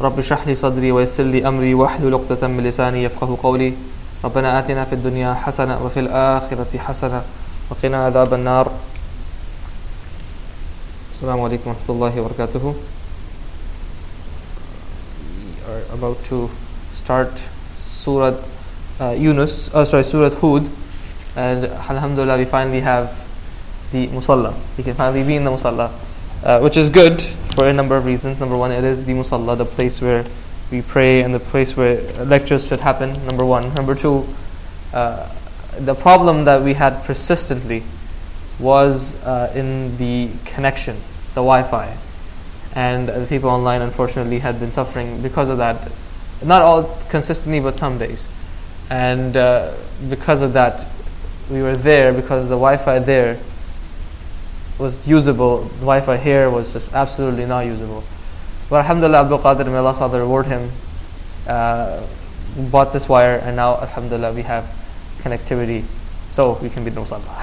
رب اشرح لي صدري ويسر لي أمري واحلل عقدة من لساني يفقهوا قولي ربنا آتنا في الدنيا حسنة وفي الآخرة حسنة وقنا عذاب النار. Assalamu alaikum wa rahmatullahi wa barakatuhu. We are about to start Surah Surah Hud, and alhamdulillah we finally have the musalla. We can finally be in the musalla, which is good for a number of reasons. Number one, it is the musalla, the place where we pray and the place where lectures should happen. Number one. Number two, the problem that we had persistently was in the connection, the Wi-Fi, and the people online unfortunately had been suffering because of that. Not all consistently, but some days. And because of that, we were there because the Wi-Fi there was usable. The Wi-Fi here was just absolutely not usable. But alhamdulillah, Abdul Qadir, may Allah SWT reward him, bought this wire, and now alhamdulillah we have connectivity, so we can be no musalla.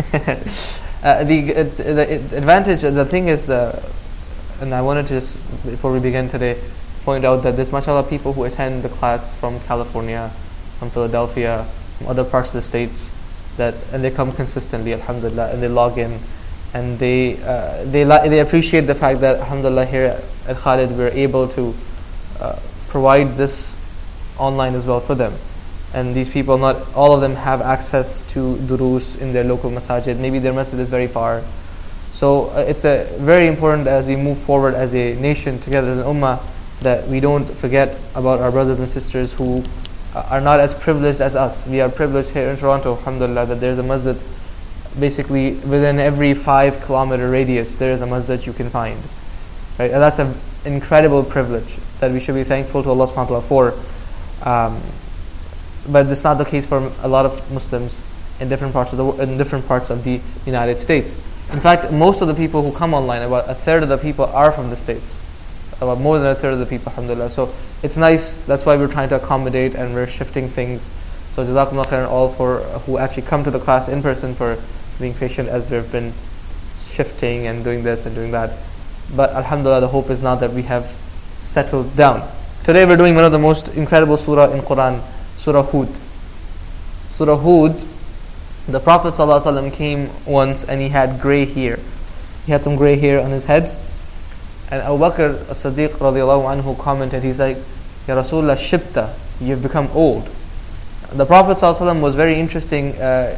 The advantage, the thing is, and I wanted to just, before we begin today, point out that there's mashallah people who attend the class from California, from Philadelphia, from other parts of the states, and they come consistently, alhamdulillah, and they log in, and they appreciate the fact that alhamdulillah here at Khalid we're able to provide this online as well for them. And these people, not all of them have access to durus in their local masajid. Maybe their masjid is very far. So it's very important as we move forward as a nation together as an ummah that we don't forget about our brothers and sisters who are not as privileged as us. We are privileged here in Toronto, alhamdulillah, that there's a masjid basically within every 5 kilometer radius. There is a masjid you can find, right? And that's an incredible privilege that we should be thankful to Allah subhanahu wa ta'ala for. But it's not the case for a lot of Muslims in different parts of the United States. In fact, most of the people who come online, about a third of the people are from the States. About more than a third of the people, alhamdulillah. So it's nice. That's why we're trying to accommodate and we're shifting things. So jazakumullah khairan all for who actually come to the class in person, for being patient as we've been shifting and doing this and doing that. But alhamdulillah, the hope is now that we have settled down. Today we're doing one of the most incredible surah in Quran, Surah Hud. Surah Hud, the Prophet ﷺ came once and he had grey hair. He had some grey hair on his head. And Abu Bakr as-Siddiq radiallahu anhu commented, he's like, Ya Rasulullah, shibta, you've become old. The Prophet ﷺ was very interesting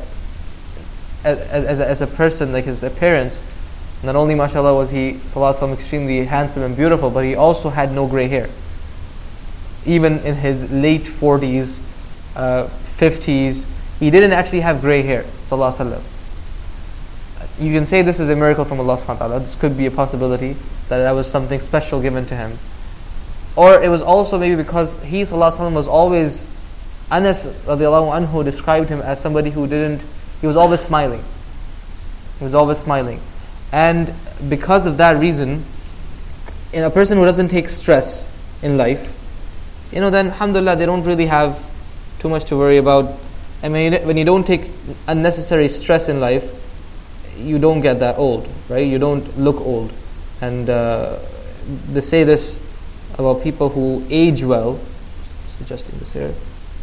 as a person, like his appearance. Not only, mashallah, was he ﷺ extremely handsome and beautiful, but he also had no grey hair. Even in his late 40s, 50s, he didn't actually have grey hair, ﷺ. You can say this is a miracle from Allah subhanahu wa ta'ala. This could be a possibility that was something special given to him. Or it was also maybe because he ﷺ was always, Anas radiallahu anhu described him as somebody who he was always smiling. He was always smiling. And because of that reason, in a person who doesn't take stress in life, then alhamdulillah they don't really have too much to worry about. I mean, when you don't take unnecessary stress in life, you don't get that old, right? You don't look old. And they say this about people who age well. Just adjusting this here.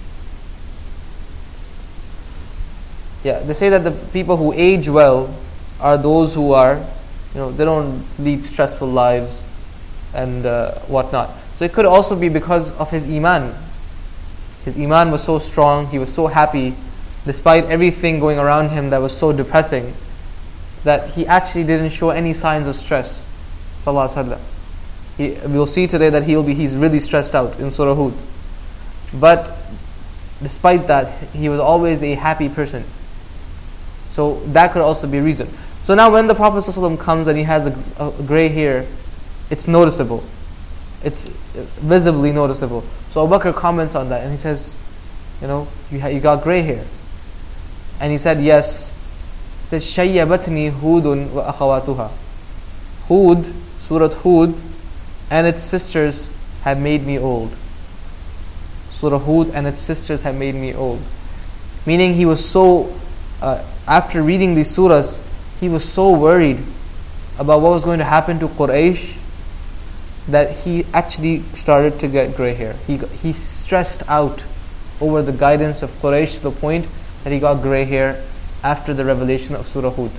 Yeah, they say that the people who age well are those who are, they don't lead stressful lives and whatnot. So it could also be because of his iman. His iman was so strong, he was so happy, despite everything going around him that was so depressing, that he actually didn't show any signs of stress. Sallallahu Alaihi Wasallam. We'll see today that he's really stressed out in Surah Hud. But despite that, he was always a happy person. So that could also be a reason. So now when the Prophet ﷺ comes and he has a grey hair, it's noticeable. It's visibly noticeable. So Abu Bakr comments on that and he says, you got grey hair. And he said, yes. He says, شَيَّبَتْنِي هُودٌ وَأَخَوَاتُهَا. Hud, Surah Hud, and its sisters have made me old. Surah Hud and its sisters have made me old. Meaning he was so, after reading these surahs, he was so worried about what was going to happen to Quraysh that he actually started to get grey hair. He stressed out over the guidance of Quraysh to the point that he got grey hair after the revelation of Surah Hud.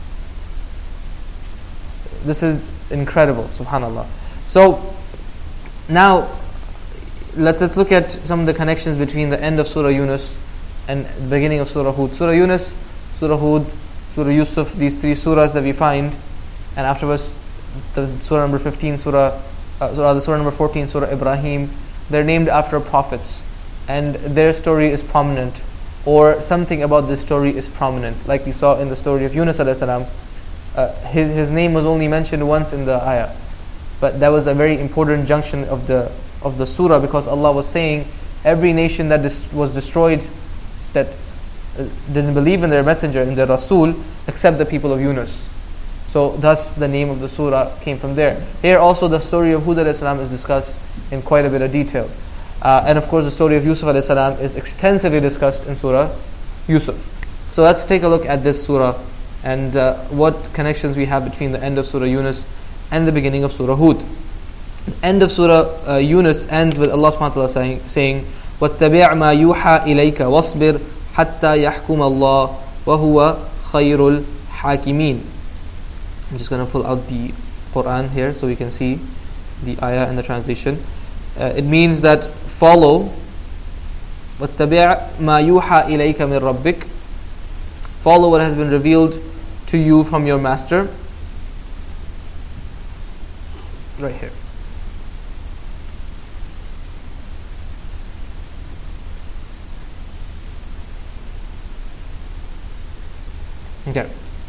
This is incredible, subhanallah. So now let's look at some of the connections between the end of Surah Yunus and the beginning of Surah Hud. Surah Yunus, Surah Hud, Surah Yusuf, these three surahs that we find, and afterwards the surah number 15, surah number 14, Surah Ibrahim, they're named after prophets, and their story is prominent, or something about this story is prominent. Like we saw in the story of Yunus alayhi salam, his name was only mentioned once in the ayah, but that was a very important junction of the surah, because Allah was saying every nation that was destroyed, that didn't believe in their messenger, in their Rasul, except the people of Yunus. So thus the name of the surah came from there. Here also the story of Hud alayhi salam is discussed in quite a bit of detail. And of course the story of Yusuf alayhi salam is extensively discussed in Surah Yusuf. So let's take a look at this surah and what connections we have between the end of Surah Yunus and the beginning of Surah Hud. The end of Surah Yunus ends with Allah subhanahu wa ta'ala saying, وَاتَّبِعْ مَا يُوحَى إِلَيْكَ وَاصْبِرْ حَتَّى يَحْكُمَ اللَّهُ وَهُوَ خَيْرُ الْحَاكِمِينَ. I'm just going to pull out the Quran here so we can see the ayah and the translation. It means that follow وَاتَّبِعْ مَا يُوحَى إِلَيْكَ مِنْ رَبِّكَ, follow what has been revealed to you from your master. Right here. Okay.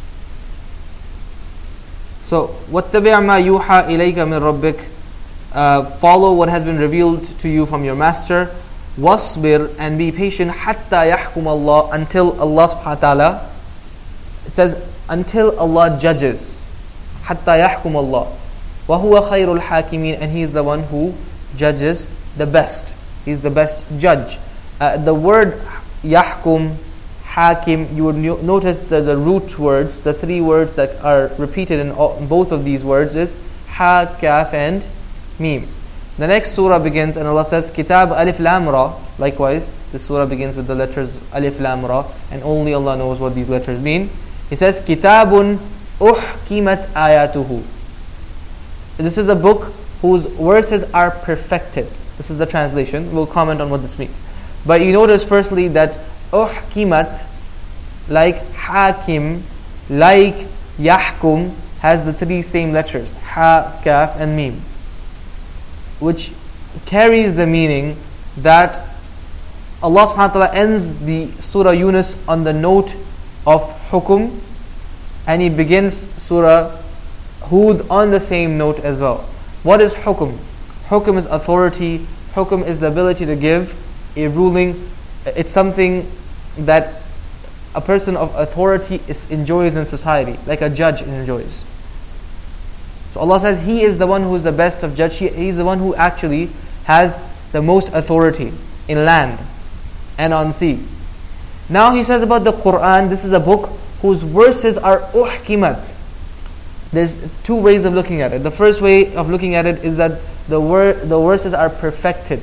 So, وَاتَّبِعْ مَا يُوحَى إِلَيْكَ مِنْ رَبِّكَ, follow what has been revealed to you from your master. وَاصْبِرْ, and be patient. حَتَّى يَحْكُمَ اللَّهُ, until Allah subhanahu wa ta'ala, it says until Allah judges. حَتَّى يَحْكُمَ اللَّهُ وَهُوَ خَيْرُ الْحَاكِمِينَ, and He is the one who judges the best. He is the best judge. The word yahkum, hakim, you would notice that the root words, the three words that are repeated in both of these words is ha, kaf and mim. The next surah begins and Allah says Kitab Alif Lam Ra. Likewise, this surah begins with the letters Alif Lam Ra, and only Allah knows what these letters mean. He says Kitabun uhkimat ayatuhu. This is a book whose verses are perfected. This is the translation. We'll comment on what this means. But you notice firstly that uhkimat, like hakim, like yahkum, has the three same letters, ha, kaf and mim, which carries the meaning that Allah subhanahu wa ta'ala ends the Surah Yunus on the note of hukum, and He begins Surah Hud on the same note as well. What is hukum? Hukum is authority. Hukum is the ability to give a ruling. It's something that a person of authority enjoys in society, like a judge enjoys. So Allah says He is the one who is the best of judge. He is the one who actually has the most authority in land and on sea. Now He says about the Quran, this is a book whose verses are uhkimat. There's two ways of looking at it. The first way of looking at it is that the verses are perfected.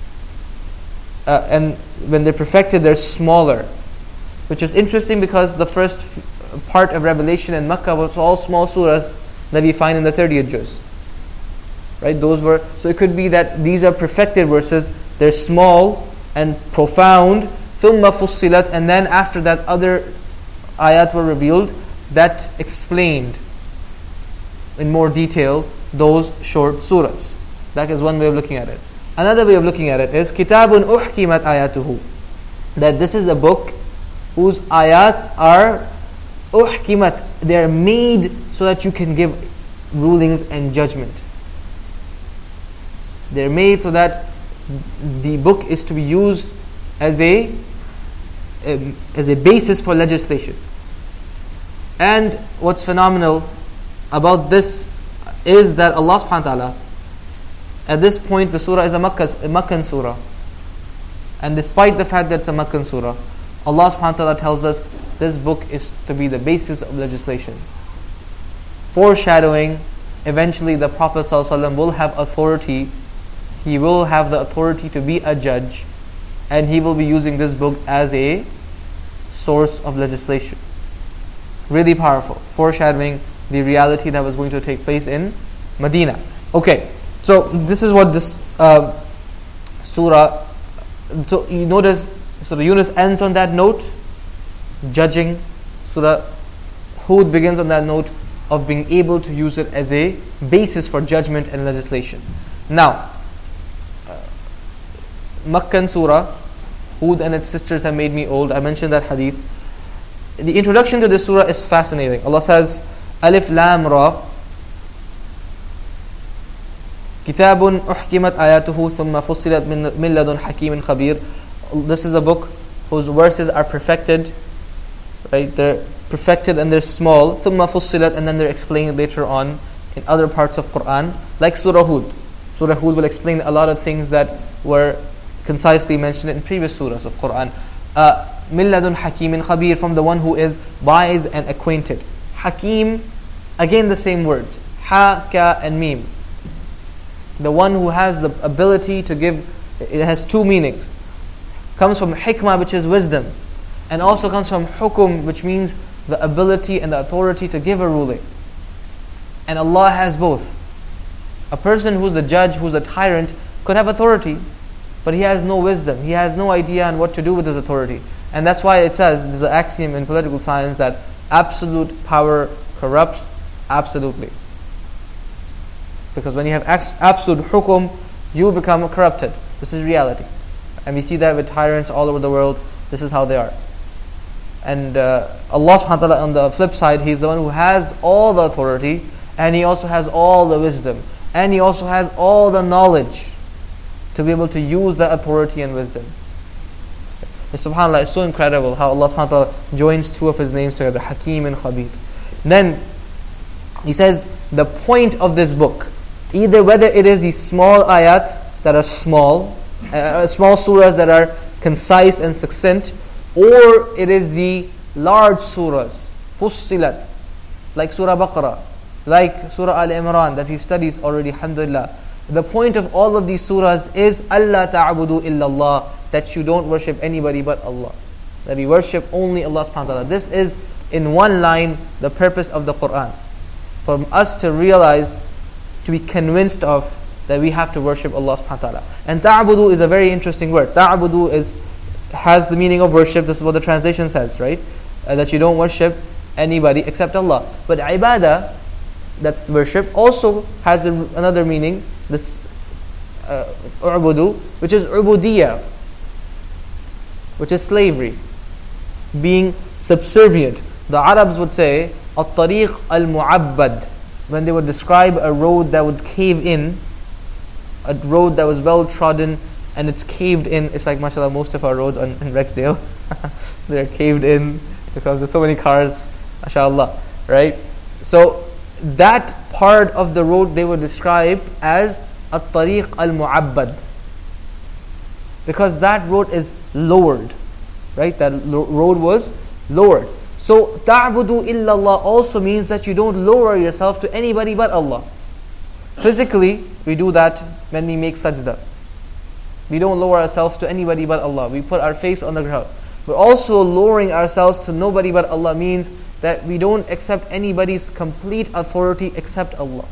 And when they're perfected, they're smaller. Which is interesting because the first part of Revelation in Makkah was all small surahs that we find in the 30th juz. Right? So it could be that these are perfected verses. They're small and profound. ثُمَّ فُصِّلَتْ, and then after that other ayat were revealed that explained in more detail those short surahs. That is one way of looking at it. Another way of looking at it is Kitabun uhkimat ayatuhu, that this is a book whose ayat are uhkimat, they are made so that you can give rulings and judgment. They are made so that the book is to be used as a basis for legislation. And what's phenomenal about this is that Allah subhanahu wa ta'ala, at this point the surah is a Makkan surah, and despite the fact that it's a Makkan surah, Allah subhanahu wa ta'ala tells us this book is to be the basis of legislation, foreshadowing eventually the Prophet ﷺ will have authority. He will have the authority to be a judge, and he will be using this book as a source of legislation. Really powerful, foreshadowing the reality that was going to take place in Medina. Okay, so this is what this surah. So you notice, Surah Yunus ends on that note, judging. Surah Hud begins on that note of being able to use it as a basis for judgment and legislation. Now, Makkan surah, Hud and its sisters have made me old. I mentioned that hadith. The introduction to this surah is fascinating. Allah says, Alif Lam Ra, Kitabun uhkimat ayatuhu thumma fussilat min ladun hakimin khabir. This is a book whose verses are perfected, right? They're perfected and they're small. Thumma fussilat, and then they're explained later on in other parts of Quran, like Surah Hud. Surah Hud will explain a lot of things that were concisely mentioned in previous surahs of Quran. Min ladun hakimin khabir, from the one who is wise and acquainted. Hakim, again the same words, ha, ka, and mim. The one who has the ability to give, it has two meanings. Comes from hikmah, which is wisdom, and also comes from hukum, which means the ability and the authority to give a ruling. And Allah has both. A person who's a judge, who's a tyrant, could have authority, but he has no wisdom. He has no idea on what to do with his authority. And that's why it says, there's an axiom in political science, that absolute power corrupts absolutely. Because when you have absolute hukum, you become corrupted. This is reality. And we see that with tyrants all over the world. This is how they are. And Allah subhanahu wa ta'ala, on the flip side, He's the one who has all the authority, and He also has all the wisdom, and He also has all the knowledge to be able to use that authority and wisdom. And subhanAllah, it's so incredible how Allah subhanahu wa ta'ala joins two of His names together, Hakim and Khabir. Then He says, the point of this book, either whether it is these small ayat that are small surahs that are concise and succinct, or it is the large surahs, Fussilat, like Surah Baqarah, like Surah Al-Imran that we've studied already, alhamdulillah. The point of all of these surahs is Allah ta'budu illallah, that you don't worship anybody but Allah, that we worship only Allah subhanahu wa ta'ala. This is, in one line, the purpose of the Quran. For us to realize, to be convinced of, that we have to worship Allah subhanahu wa ta'ala. And ta'budu is a very interesting word. Ta'budu has the meaning of worship. This is what the translation says, right? That you don't worship anybody except Allah. But ibadah, that's worship, also has another meaning, this u'budu, which is ubudiyah, which is slavery, being subservient. The Arabs would say, at-tariq al-mu'abbad, when they would describe a road that would cave in, a road that was well trodden and it's caved in. It's like, mashallah, most of our roads in Rexdale, they're caved in because there's so many cars, mashallah, right? So that part of the road they would describe as at-tariq al-mu'abbad, because that road is lowered, right? That road was lowered. So ta'budu illallah also means that you don't lower yourself to anybody but Allah. Physically, we do that when we make sajda. We don't lower ourselves to anybody but Allah. We put our face on the ground. But also lowering ourselves to nobody but Allah means that we don't accept anybody's complete authority except Allah.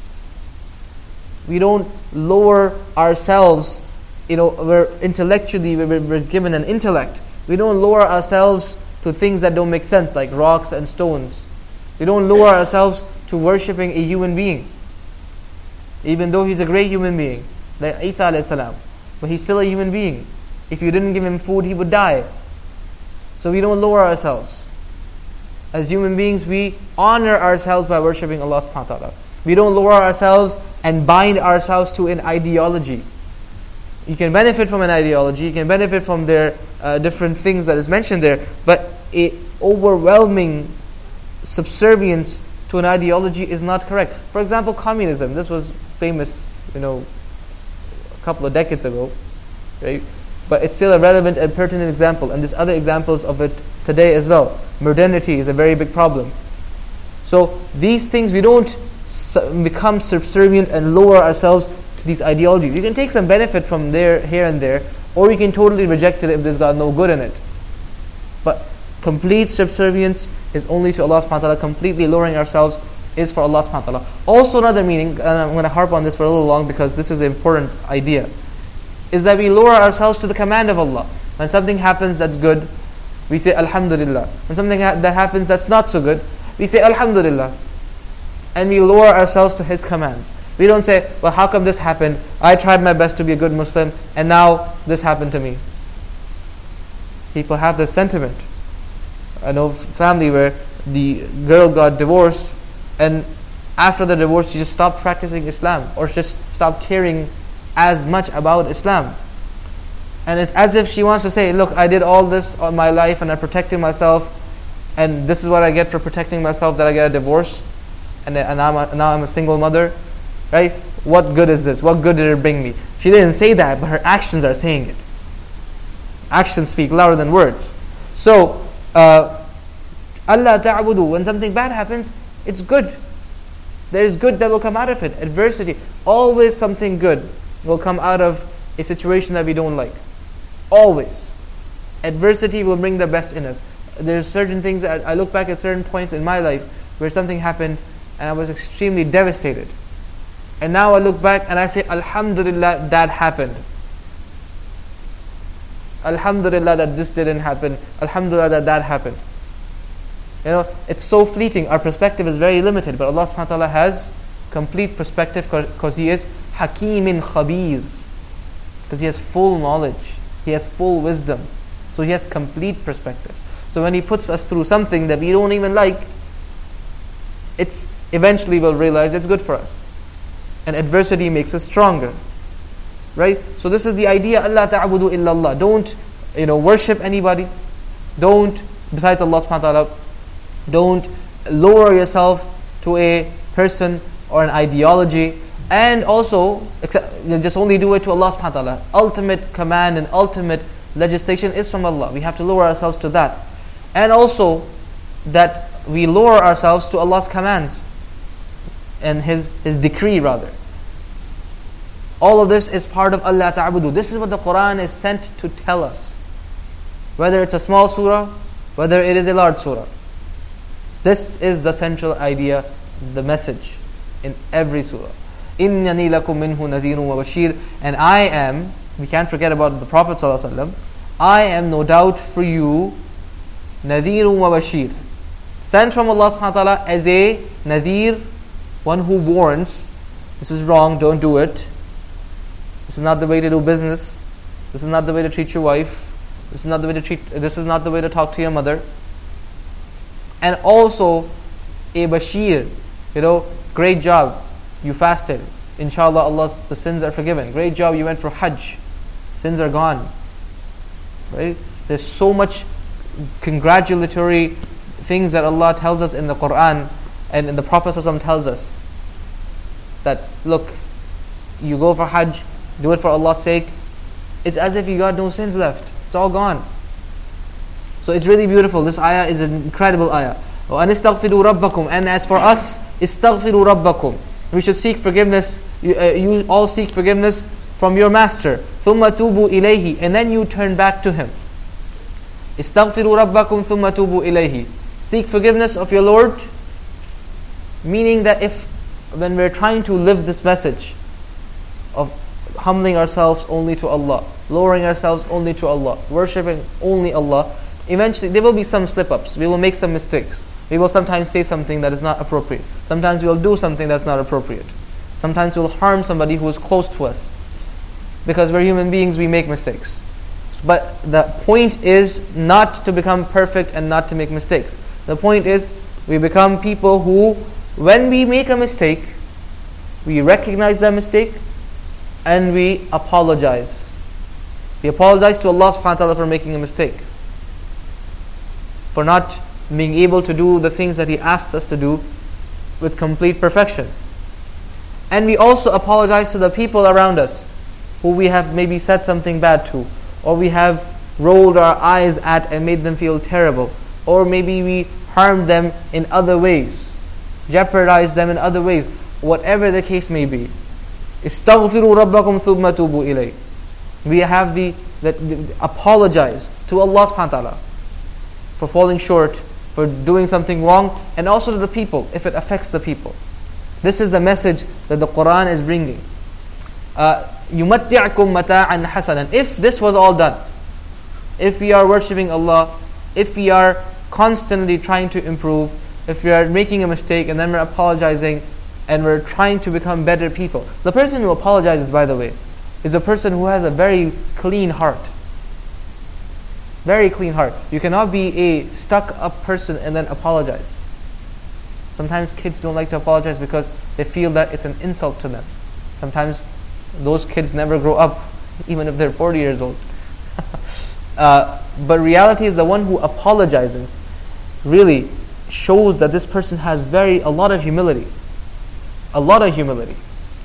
We don't lower ourselves, we're intellectually, we're given an intellect. We don't lower ourselves to things that don't make sense, like rocks and stones. We don't lower ourselves to worshipping a human being, even though he's a great human being, like Isa alayhi salam. But he's still a human being. If you didn't give him food, he would die. So we don't lower ourselves. As human beings, we honor ourselves by worshipping Allah subhanahu wa ta'ala. We don't lower ourselves and bind ourselves to an ideology. You can benefit from an ideology, you can benefit from their different things that is mentioned there, but a overwhelming subservience to an ideology is not correct. For example, communism. This was famous, a couple of decades ago, right? But it's still a relevant and pertinent example, and there's other examples of it today as well. Modernity is a very big problem. So these things, we don't become subservient and lower ourselves to these ideologies. You can take some benefit from there, here and there, or you can totally reject it if there's got no good in it. But complete subservience is only to Allah subhanahu wa ta'ala. Completely lowering ourselves is for Allah subhanahu wa ta'ala. Also another meaning, and I'm going to harp on this for a little long because this is an important idea, is that we lower ourselves to the command of Allah. When something happens that's good, we say Alhamdulillah. When something that happens that's not so good, we say Alhamdulillah. And we lower ourselves to His commands. We don't say, well, how come this happened? I tried my best to be a good Muslim and now this happened to me. People have this sentiment. I know a family where the girl got divorced, and after the divorce she just stopped practicing Islam, or just stopped caring as much about Islam. And it's as if she wants to say, look, I did all this all my life and I protected myself, and this is what I get for protecting myself, that I get a divorce, and now I'm a single mother, right? What good is this? What good did it bring me? She didn't say that, but her actions are saying it. Actions speak louder than words. So, Allah ta'budu, when something bad happens, it's good. There is good that will come out of it. Adversity, always something good will come out of a situation that we don't like. Always. Adversity will bring the best in us. There's certain things, I look back at certain points in my life where something happened and I was extremely devastated. And now I look back and I say, Alhamdulillah, that happened. Alhamdulillah that this didn't happen. Alhamdulillah that happened. You know, it's so fleeting. Our perspective is very limited, but Allah subhanahu wa ta'ala has complete perspective because He is Hakeemin Khabir. Because He has full knowledge. He has full wisdom. So He has complete perspective. So when He puts us through something that we don't even like, it's eventually we'll realize it's good for us. And adversity makes us stronger. Right? So this is the idea, Allah ta'budu illallah. Don't, worship anybody. Don't, besides Allah subhanahu wa ta'ala, don't lower yourself to a person or an ideology. And also, just only do it to Allah subhanahu wa ta'ala. Ultimate command and ultimate legislation is from Allah. We have to lower ourselves to that. And also, that we lower ourselves to Allah's commands and His decree rather. All of this is part of Allah ta'budu. This is what the Quran is sent to tell us. Whether it's a small surah, whether it is a large surah. This is the central idea, the message in every surah. إِنَّنِي لَكُم مِّنْهُ نَذِيرٌ وَبَشِيرٌ. And I am, we can't forget about the Prophet ﷺ, I am no doubt for you نَذِيرٌ وَبَشِيرٌ. Sent from Allah subhanahu wa ta'ala as a nadhir, one who warns, this is wrong, don't do it. This is not the way to do business. This is not the way to treat your wife. This is not the way to talk to your mother. And also a bashir, great job, you fasted. Inshallah, the sins are forgiven. Great job, you went for Hajj. Sins are gone. Right? There's so much congratulatory things that Allah tells us in the Quran, and the Prophet ﷺ tells us that, look, you go for Hajj, do it for Allah's sake. It's as if you got no sins left. It's all gone. So it's really beautiful. This ayah is an incredible ayah. وَأَنِ اسْتَغْفِرُوا رَبَّكُمْ. And as for us, اسْتَغْفِرُوا رَبَّكُمْ. We should seek forgiveness. You all seek forgiveness from your master. ثُمَّ تُوبُوا إِلَيْهِ. And then you turn back to Him. اسْتَغْفِرُوا رَبَّكُمْ ثُمَّ تُوبُوا إِلَيْهِ. Seek forgiveness of your Lord. Meaning that when we're trying to live this message of humbling ourselves only to Allah, lowering ourselves only to Allah, worshipping only Allah, eventually there will be some slip-ups. We will make some mistakes. We will sometimes say something that is not appropriate. Sometimes we will do something that's not appropriate. Sometimes we will harm somebody who is close to us. Because we're human beings, we make mistakes. But the point is not to become perfect and not to make mistakes. The point is we become people who, when we make a mistake, we recognize that mistake and we apologize. We apologize to Allah subhanahu wa ta'ala for making a mistake, for not being able to do the things that He asks us to do with complete perfection. And we also apologize to the people around us who we have maybe said something bad to, or we have rolled our eyes at and made them feel terrible, or maybe we harmed them in other ways, jeopardized them in other ways. whatever the case may be, استغفروا ربكم ثم توبوا إليه. We have the apologize to Allah subhanahu wa ta'ala for falling short, for doing something wrong, and also to the people if it affects the people. This is the message that the Quran is bringing. يُمَتِّعْكُمْ مَتَاعًا حَسَنًا. If this was all done, if we are worshipping Allah, if we are constantly trying to improve, if we are making a mistake and then we're apologizing and we're trying to become better people. The person who apologizes, by the way, is a person who has a very clean heart. Very clean heart. You cannot be a stuck-up person and then apologize. Sometimes kids don't like to apologize because they feel that it's an insult to them. Sometimes those kids never grow up, even if they're 40 years old. But reality is the one who apologizes really shows that this person has a lot of humility. A lot of humility.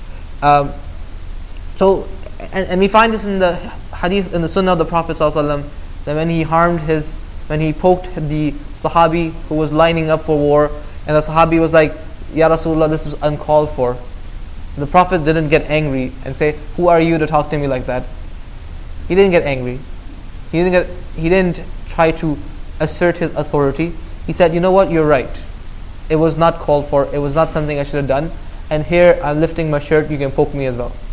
And we find this in the hadith, in the sunnah of the Prophet ﷺ, that when he poked the Sahabi who was lining up for war, and the Sahabi was like, Ya Rasulullah, this is uncalled for. The Prophet didn't get angry and say, who are you to talk to me like that? He didn't get angry. He didn't try to assert his authority. He said, you know what, you're right. It was not called for. It was not something I should have done. And here I'm lifting my shirt, you can poke me as well.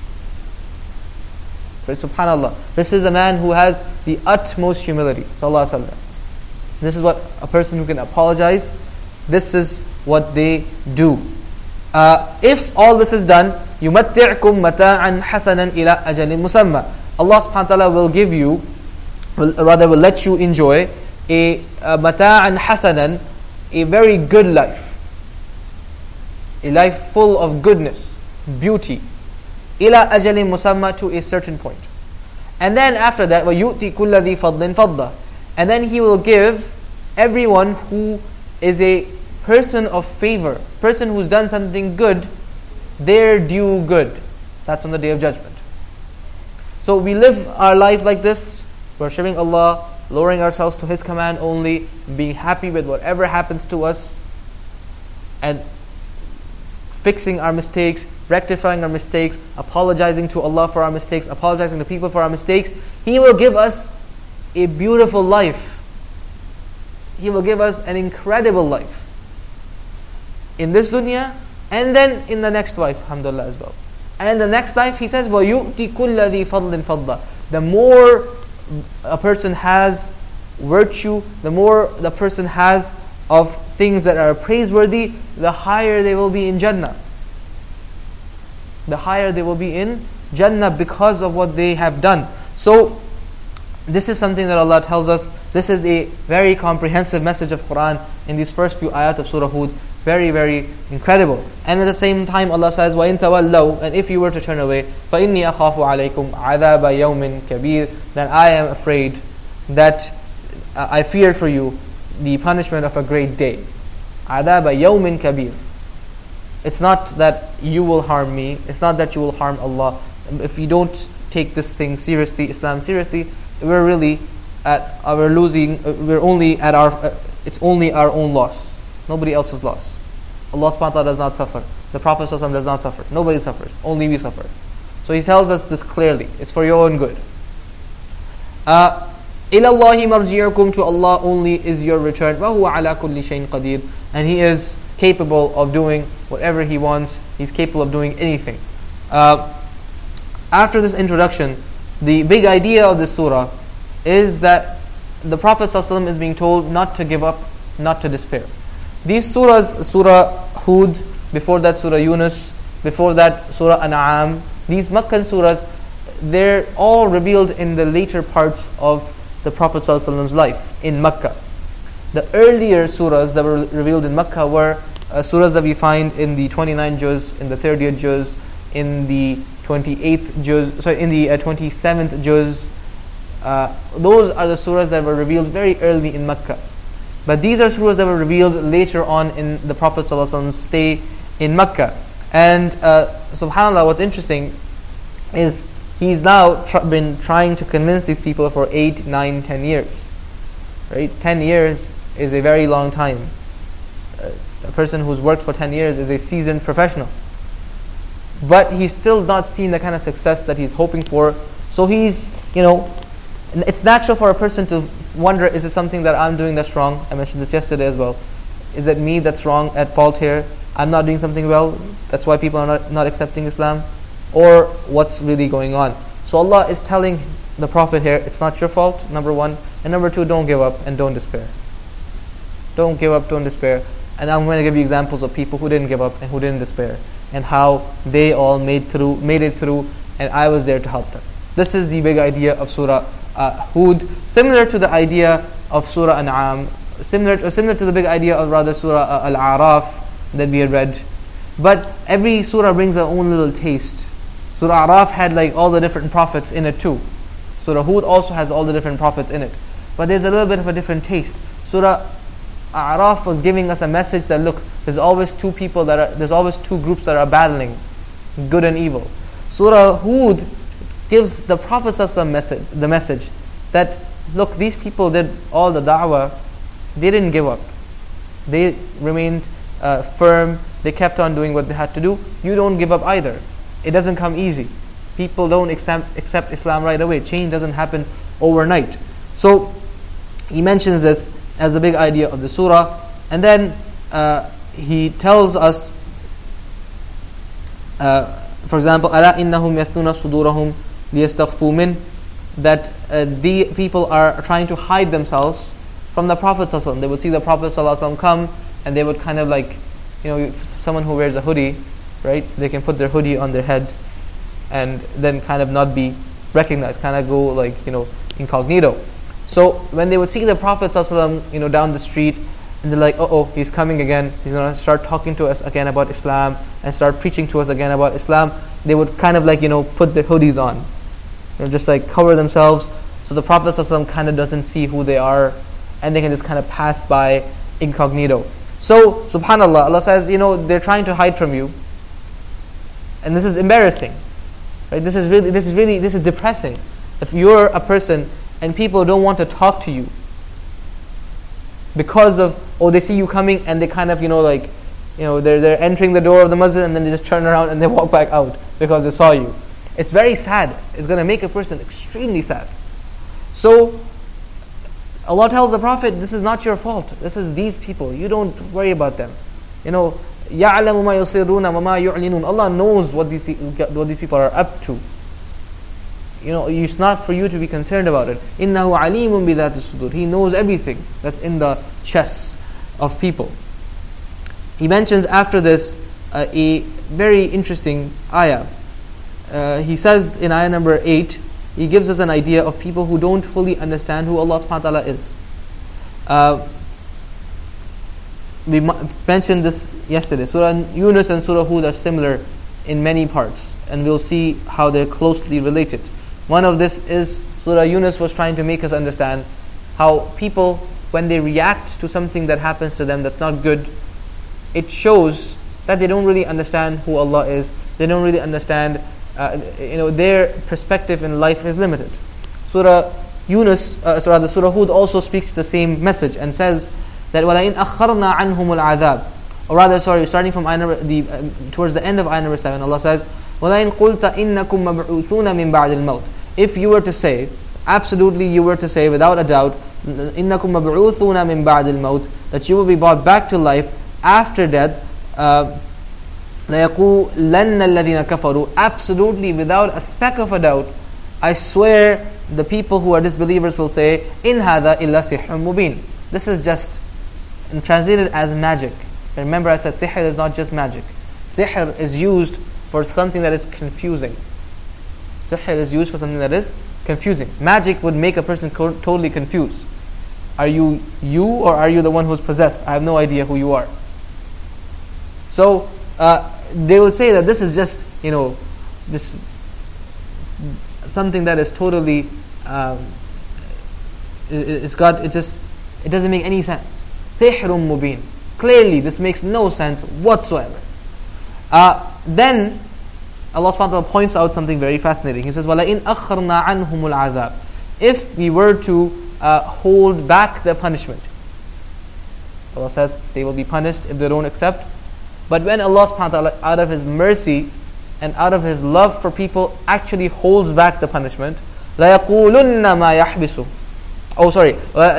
But subhanAllah, this is a man who has the utmost humility. This is what a person who can apologize, this is what they do. If all this is done, يُمَتِّعْكُمْ مَتَاعًا حَسَنًا إِلَىٰ أَجَلٍ مُسَمَّى. Allah subhanahu wa ta'ala will let you enjoy a mata'an hasanan, a very good life. A life full of goodness, beauty. إِلَىٰ أَجَلٍ مُسَمَّى, to a certain point. And then after that, وَيُؤْتِ كُلَّ ذِي فَضْلٍ فَضْلًا. And then He will give everyone who is a person of favor, person who's done something good, their due good. That's on the Day of Judgment. So we live our life like this, worshipping Allah, lowering ourselves to His command only, being happy with whatever happens to us, and fixing our mistakes, rectifying our mistakes, apologizing to Allah for our mistakes, apologizing to people for our mistakes. He will give us a beautiful life. He will give us an incredible life in this dunya, and then in the next life, alhamdulillah, as well. And in the next life, He says, وَيُؤْتِ كُلَّ ذِي فَضْلٍ فَضْلًا. The more a person has virtue, the more the person has of things that are praiseworthy, the higher they will be in Jannah. The higher they will be in Jannah because of what they have done. So, this is something that Allah tells us. This is a very comprehensive message of Quran in these first few ayat of Surah Hud. Very, very incredible. And at the same time, Allah says, وَإِن تَوَلَّوْا, and if you were to turn away, فَإِنِّي أَخَافُ عَلَيْكُمْ عَذَابَ يَوْمٍ كَبِيرٍ, then I am afraid that I fear for you the punishment of a great day. عَذَابَ يَوْمٍ كَبِيرٍ. It's not that you will harm me. It's not that you will harm Allah. If we don't take this thing seriously, Islam seriously, we're really it's only our own loss. Nobody else's loss. Allah subhanahu wa ta'ala does not suffer. The Prophet sallallahu alaihi wasallam does not suffer. Nobody suffers. Only we suffer. So He tells us this clearly. It's for your own good. إِلَى اللَّهِ مَرْجِعُكُمْ, to Allah only is your return. وَهُوَ عَلَى كُلِّ شَيْءٍ قَدِيرٌ, and He is capable of doing whatever He wants. He's capable of doing anything. After this introduction, the big idea of this surah is that the Prophet ﷺ is being told not to give up, not to despair. These surahs, Surah Hud, before that Surah Yunus, before that Surah An'am, these Makkan surahs, they're all revealed in the later parts of the Prophet ﷺ's life in Makkah. The earlier surahs that were revealed in Makkah were surahs that we find in the 29th juz, in the 30th juz, in the 28th juz, in the 27th juz. Those are the surahs that were revealed very early in Makkah. But these are surahs that were revealed later on in the Prophet ﷺ's stay in Makkah. And subhanAllah, what's interesting is he's now been trying to convince these people for 8, 9, 10 years. Right? 10 years is a very long time. a person who's worked for 10 years is a seasoned professional. But he's still not seen the kind of success that he's hoping for. So he's, it's natural for a person to wonder, is it something that I'm doing that's wrong? I mentioned this yesterday as well. Is it me that's wrong, at fault here? I'm not doing something well, that's why people are not accepting Islam? Or what's really going on? So Allah is telling the Prophet here, it's not your fault, number one. And number two, don't give up and don't despair. Don't give up, don't despair. And I'm going to give you examples of people who didn't give up and who didn't despair, and how they all made it through, and I was there to help them. This is the big idea of Surah Hud, similar to the idea of Surah An'am, similar to the big idea of Surah Al-A'raf that we had read. But every surah brings their own little taste. Surah A'raf had like all the different prophets in it too. Surah Hud also has all the different prophets in it. But there's a little bit of a different taste. Surah A'raf was giving us a message that, look, there's always two groups that are battling, good and evil. Surah Hud gives the Prophet the message that, look, these people did all the da'wah, they didn't give up. They remained firm, they kept on doing what they had to do. You don't give up either. It doesn't come easy. People don't accept Islam right away. Change doesn't happen overnight. So he mentions this as the big idea of the surah. And then he tells us, for example, أَلَا إِنَّهُمْ يَثْنُونَ صُدُورَهُمْ لِيَسْتَخْفُوا مِنْ, that the people are trying to hide themselves from the Prophet ﷺ. They would see the Prophet ﷺ come, and they would kind of like, someone who wears a hoodie, right? They can put their hoodie on their head and then kind of not be recognized, kind of go like, incognito. So when they would see the Prophet ﷺ, down the street, and they're like, he's coming again, he's going to start talking to us again about Islam and start preaching to us again about Islam, they would kind of like, put their hoodies on, just like cover themselves, so the Prophet ﷺ kind of doesn't see who they are, and they can just kind of pass by incognito. So, subhanAllah, Allah says, they're trying to hide from you, and this is embarrassing, right? This is depressing. If you're a person and people don't want to talk to you because of, they see you coming and they kind of, they're entering the door of the masjid and then they just turn around and they walk back out because they saw you. It's very sad. It's going to make a person extremely sad. So Allah tells the Prophet, this is not your fault. This is these people. You don't worry about them. يَعْلَمُ مَا يُصِرُّونَ وَمَا يُعْلِنُونَ. Allah knows what these people are up to. It's not for you to be concerned about it. إِنَّهُ عَلِيمٌ بِذَاتِ الصُّدُورِ. He knows everything that's in the chests of people. He mentions after this a very interesting ayah. He says in ayah number 8, he gives us an idea of people who don't fully understand who Allah subhanahu wa ta'ala is. We mentioned this yesterday. Surah Yunus and Surah Hud are similar in many parts, and we'll see how they're closely related. One of this is Surah Yunus was trying to make us understand how people, when they react to something that happens to them that's not good, it shows that they don't really understand who Allah is. They don't really understand, their perspective in life is limited. Surah Hud also speaks the same message and says that وَلَئِنْ أَخَّرْنَا عَنْهُمُ الْعَذَابِ, or rather, starting from towards the end of ayah number 7, Allah says, وَلَئِنْ قُلْتَ إِنَّكُمْ مَبْعُوثُونَ مِنْ بَعْدِ الْمَوْتِ. If you were to say, absolutely you were to say, without a doubt, إِنَّكُمْ مَبْعُوثُونَ مِنْ بَعْدِ الْمَوْتِ, that you will be brought back to life after death, لَيَقُولَنَّ الَّذِينَ كَفَرُوا, absolutely without a speck of a doubt, I swear the people who are disbelievers will say, إِنْ هَذَا إِلَّا سِحْرٌ مُبِينٌ. This is just translated as magic. Remember I said sihr is not just magic. Sihr is used for something that is confusing. Sihr is used for something that is confusing. Magic would make a person totally confused. Are you or are you the one who's possessed? I have no idea who you are. So they would say that this is just this something that is totally it doesn't make any sense. Sihrun mubin. Clearly this makes no sense whatsoever. Then Allah subhanahu wa ta'ala points out something very fascinating. He says, وَلَئِنْ أَخَّرْنَا عَنْهُمُ الْعَذَابِ. If we were to hold back the punishment, Allah says they will be punished if they don't accept. But when Allah subhanahu wa ta'ala, out of His mercy and out of His love for people, actually holds back the punishment, لَيَقُولُنَّ مَا يَحْبِسُ. Oh, sorry.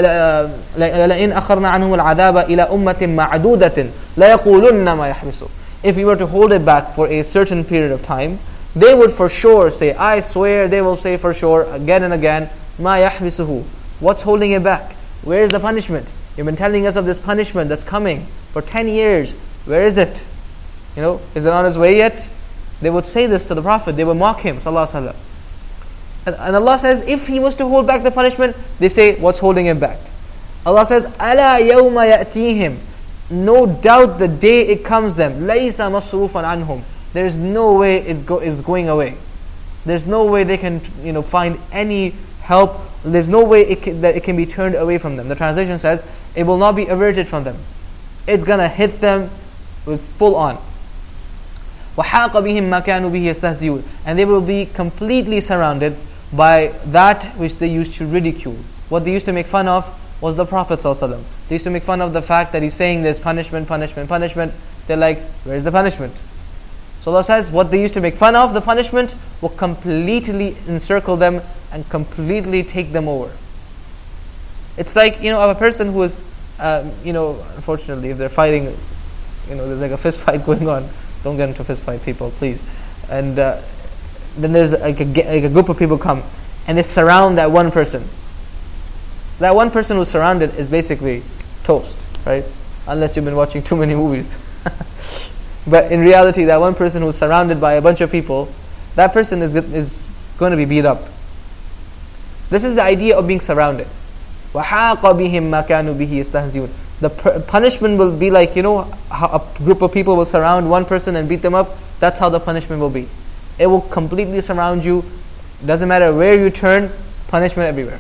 لَإِنْ أَخَرْنَا عَنْهُمُ الْعَذَابَ إِلَى أُمَّةٍ مَعْدُودَةٍ لَيَقُولُنَّ مَا يَحْبِسُ. If we were to hold it back for a certain period of time, they would for sure say, I swear, they will say for sure again and again, مَا يَحْبِسُهُ. What's holding it back? Where is the punishment? You've been telling us of this punishment that's coming for 10 years. Where is it? Is it on its way yet? They would say this to the Prophet. They would mock him, sallallahu alaihi wasallam. And Allah says, if he was to hold back the punishment, they say, what's holding him back? Allah says, أَلَا يَوْمَ يَأْتِيهِمْ. No doubt the day it comes them, لَيْسَ مَصْرُوفًا عَنْهُمْ. There's no way it's going away. There's no way they can find any help. There's no way that it can be turned away from them. The translation says, it will not be averted from them. It's going to hit them with full on. وَحَاقَ بِهِمْ مَا كَانُوا بِهِ يَسْتَهْزِئُونَ. And they will be completely surrounded by that which they used to ridicule. What they used to make fun of was the Prophet ﷺ. They used to make fun of the fact that he's saying there's punishment, punishment, punishment. They're like, where's the punishment? So Allah says, what they used to make fun of, the punishment, will completely encircle them and completely take them over. It's like, of a person who is, unfortunately, if they're fighting, there's like a fist fight going on. Don't get into a fist fight, people, please. And then there's like a group of people come and they surround that one person. That one person who's surrounded is basically toast, right? Unless you've been watching too many movies. But in reality, that one person who's surrounded by a bunch of people, that person is going to be beat up. This is the idea of being surrounded. وَحَاقَ بِهِمْ مَا كَانُوا بِهِ يَسْتَهْزِئُونَ. The punishment will be like, how a group of people will surround one person and beat them up. That's how the punishment will be. It will completely surround you. Doesn't matter where you turn, punishment everywhere.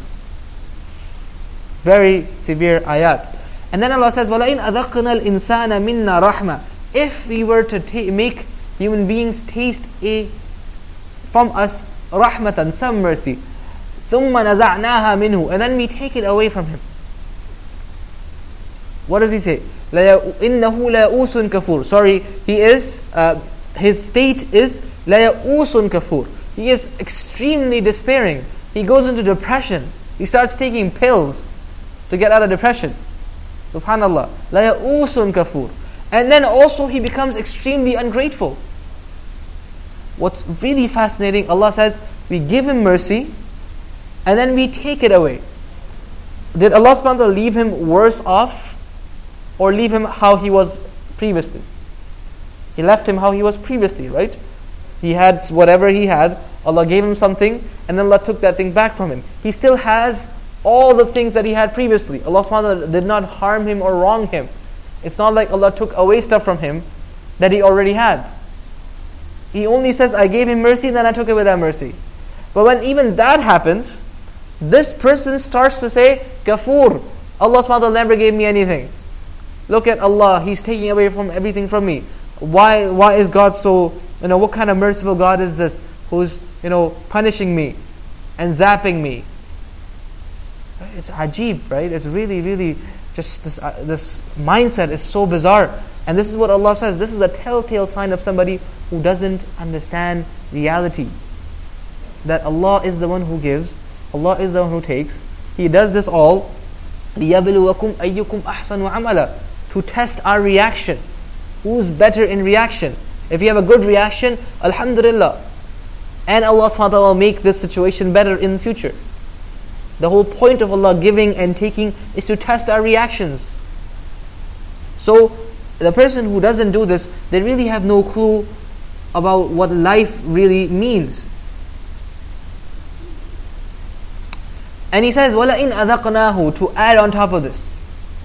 Very severe ayat. And then Allah says, وَلَئِنْ أَذَقْنَا الْإِنسَانَ مِنَّا رَحْمَةً. If we were to make human beings taste from us rahmatan, some mercy, ثُمَّ نَزَعْنَاهَا مِنْهُ. And then we take it away from him. What does he say? إِنَّهُ لَيَئُوسٌ كَفُورٌ. Sorry, he is, his state is لَيَئُوسٌ كَفُورٌ. He is extremely despairing. He goes into depression. He starts taking pills to get out of depression. Subhanallah. لَيَئُوسٌ كَفُورٌ. And then also he becomes extremely ungrateful. What's really fascinating, Allah says, we give him mercy and then we take it away. Did Allah subhanahu wa ta'ala leave him worse off or leave him how he was previously? He left him how he was previously, right? He had whatever he had, Allah gave him something and then Allah took that thing back from him. He still has all the things that he had previously. Allah subhanahu wa ta'ala did not harm him or wrong him. It's not like Allah took away stuff from him that he already had. He only says, I gave him mercy and then I took away that mercy. But when even that happens, this person starts to say, Kafur, Allah subhanahu wa ta'ala never gave me anything. Look at Allah, He's taking away from everything from me. Why is God so, what kind of merciful God is this who's, punishing me and zapping me? It's ajib, right? It's really, really just this mindset is so bizarre. And this is what Allah says. This is a telltale sign of somebody who doesn't understand reality. That Allah is the one who gives. Allah is the one who takes. He does this all لِيَبْلُوَكُمْ أَيُّكُمْ أَحْسَنُ عَمَلًا, to test our reaction. Who's better in reaction? If you have a good reaction, alhamdulillah. And Allah subhanahu wa ta'ala will make this situation better in the future. The whole point of Allah giving and taking is to test our reactions. So, the person who doesn't do this, they really have no clue about what life really means. And he says, وَلَئِنْ أَذَقْنَاهُ, to add on top of this.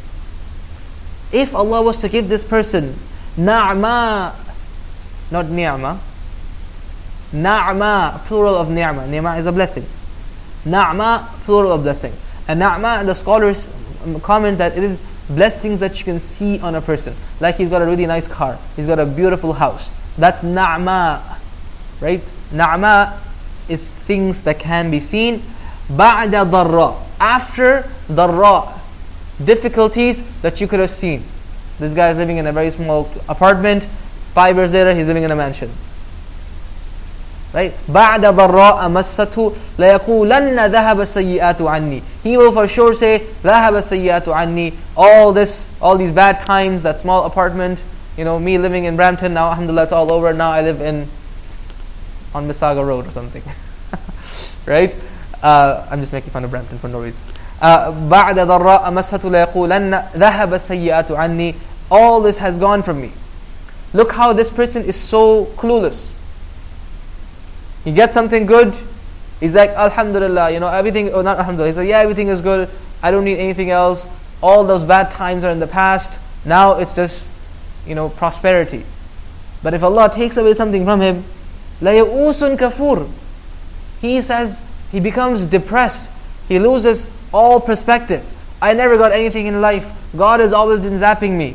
If Allah was to give this person na'ma, not ni'ma, na'ma, plural of ni'ma. Ni'ma is a blessing. Na'ma, plural of blessing. And na'ma, the scholars comment that it is blessings that you can see on a person. Like he's got a really nice car. He's got a beautiful house. That's na'ma. Right? Na'ma is things that can be seen. Ba'da darra. After darra. difficulties that you could have seen. This guy is living in a very small apartment. 5 years later, he's living in a mansion. Right? بَعْدَ ضَرَّاءَ مَسَّتْهُ لَيَقُولَنَّ ذَهَبَ السَّيِّئَاتُ عَنِّي. He will for sure say, ذَهَبَ السَّيِّئَاتُ عَنِّي. All these bad times, that small apartment, me living in Brampton, now alhamdulillah it's all over. Now I live on Mississauga Road or something. Right? I'm just making fun of Brampton for no reason. بَعْدَ ضَرَّاءَ مَسَّتْهُ لَيَقُولَنَّ ذَهَبَ السَّيِّئَاتُ عَنِّي. All this has gone from me. Look how this person is so clueless. He gets something good, he's like, Alhamdulillah, everything, not Alhamdulillah, he's like, yeah, everything is good, I don't need anything else, all those bad times are in the past, now it's just, prosperity. But if Allah takes away something from him, لَيَؤُوسٌ كَفُورٌ. He says, he becomes depressed, he loses all perspective. I never got anything in life, God has always been zapping me.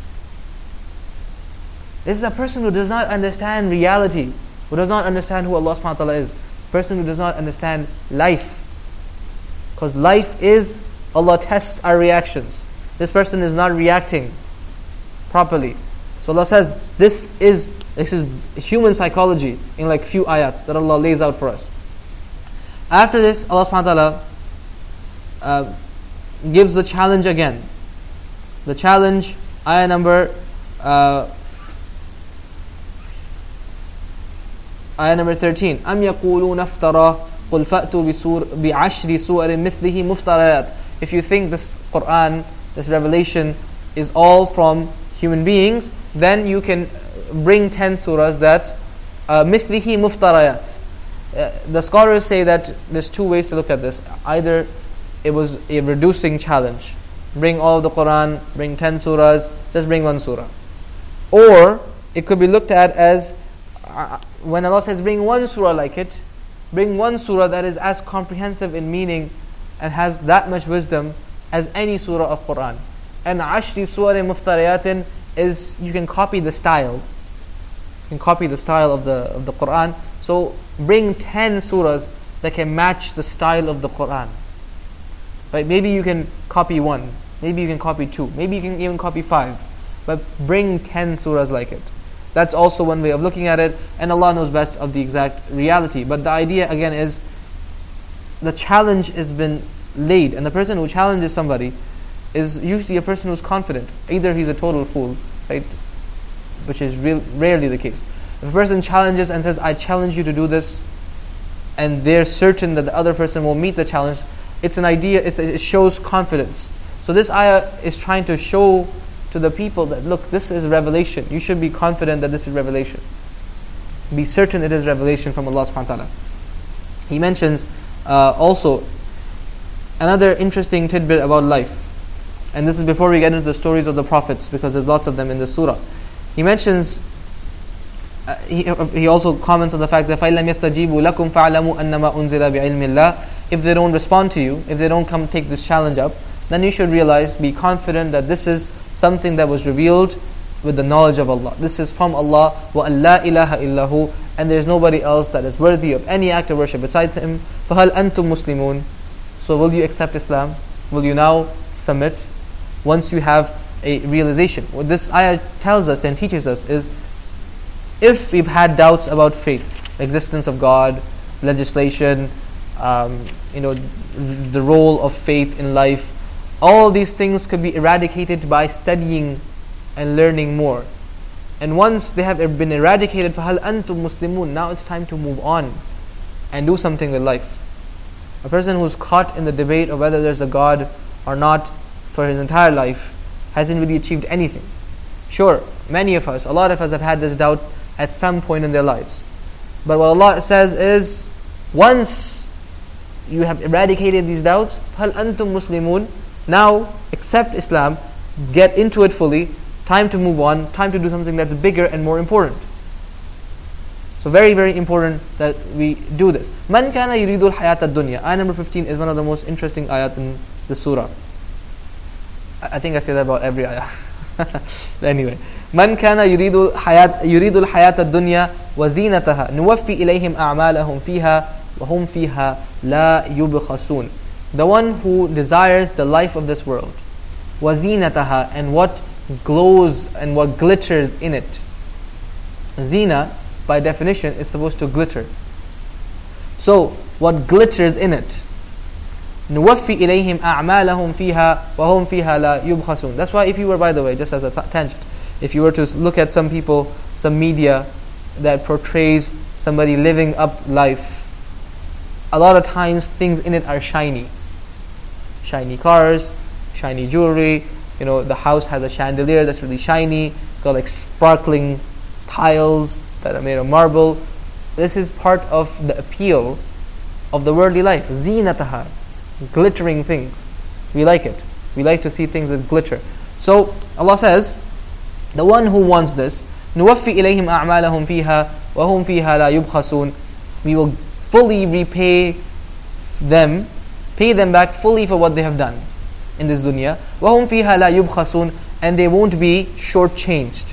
This is a person who does not understand reality, who does not understand who Allah subhanahu wa ta'ala is. Person who does not understand life. Because life is, Allah tests our reactions. This person is not reacting properly. So Allah says, this is human psychology in like few ayat that Allah lays out for us. After this, Allah subhanahu wa ta'ala gives the challenge again. The challenge, ayah number 13. أَمْ يَقُولُونَ افْتَرَى قُلْ فَأْتُوا بِعَشْرِ سُوَرٍ مِثْلِهِ مُفْتَرَيَاتٍ. If you think this Qur'an, this revelation is all from human beings, then you can bring 10 surahs that مِثْلِهِ مُفْتَرَيَاتٍ. The scholars say that there's 2 ways to look at this. Either it was a reducing challenge. Bring all of the Qur'an, bring 10 surahs, just bring 1 surah. Or it could be looked at as when Allah says bring 1 surah like it, bring 1 surah that is as comprehensive in meaning and has that much wisdom as any surah of Qur'an. And ashri surah muftariyatin is, you can copy the style. You can copy the style of the Qur'an. So bring 10 surahs that can match the style of the Qur'an. Right? Maybe you can copy 1, maybe you can copy 2, maybe you can even copy 5, but bring 10 surahs like it. That's also one way of looking at it, and Allah knows best of the exact reality. But the idea again is, the challenge has been laid, and the person who challenges somebody is usually a person who's confident. Either he's a total fool, right, which is rarely the case. If a person challenges and says, I challenge you to do this, and they're certain that the other person will meet the challenge, it's an idea, it shows confidence. So this ayah is trying to show to the people that, look, this is revelation. You should be confident that this is revelation. Be certain it is revelation from Allah subhanahu wa ta'ala. He mentions also another interesting tidbit about life. And this is before we get into the stories of the prophets, because there's lots of them in the surah. He mentions, he also comments on the fact that فَإِلَّمْ يَسْتَجِيبُوا لَكُمْ فَاعْلَمُوا أَنَّمَا أُنزِلَ بِعِلْمِ اللَّهِ. If they don't respond to you, if they don't come take this challenge up, then you should realize, be confident that this is something that was revealed with the knowledge of Allah. This is from Allah. وَأَن لَا إِلَهَ إِلَّا هُ. And there is nobody else that is worthy of any act of worship besides Him. فَهَلْ أَنْتُمْ مُسْلِمُونَ. So will you accept Islam? Will you now submit once you have a realization? What this ayah tells us and teaches us is, if we've had doubts about faith, the existence of God, legislation, the role of faith in life, all these things could be eradicated by studying and learning more. And once they have been eradicated, فَهَلْ أَنْتُمْ مُسْلِمُونَ. Now it's time to move on and do something with life. A person who's caught in the debate of whether there's a God or not for his entire life hasn't really achieved anything. Sure, many of us, a lot of us have had this doubt at some point in their lives. But what Allah says is, once you have eradicated these doubts, هَلْ أَنْتُمْ مُسْلِمُونَ. Now accept Islam, get into it fully, time to move on, time to do something that's bigger and more important. So very, very important that we do this. مَنْ كَانَ يُرِيدُ الْحَيَاةَ الدُّنْيَا. Ayah number 15 is one of the most interesting ayat in the surah. I think I say that about every ayah. Anyway, مَنْ كَانَ يُرِيدُ الْحَيَاةَ الدُّنْيا وَزِينَتَهَا نُوَفِّي إِلَيْهِمْ أَعْمَالَهُم فِيهَا وَهُمْ فِيهَا لَا يُبْخَسُونَ. The one who desires the life of this world وَزِينَتَهَا, and what glows and what glitters in it. Zina, by definition, is supposed to glitter. So, what glitters in it? نُوَفِّي إِلَيْهِمْ أَعْمَالَهُمْ فِيهَا وَهُمْ فِيهَا لَا يُبْخَسُونَ. That's why if you were, by the way, just as a tangent, if you were to look at some people, some media that portrays somebody living up life, a lot of times things in it are shiny. Shiny cars, shiny jewelry, the house has a chandelier that's really shiny, it's got like sparkling tiles that are made of marble. This is part of the appeal of the worldly life. Zinataha, glittering things. We like it. We like to see things that glitter. So Allah says, the one who wants this, نُوَفِّي إِلَيْهِمْ أَعْمَالَهُمْ فِيهَا وَهُمْ فِيهَا لَا يُبْخَسُونَ. We will fully repay them, pay them back fully for what they have done in this dunya. وَهُمْ فِيهَا لَا يُبْخَسُونَ, and they won't be shortchanged.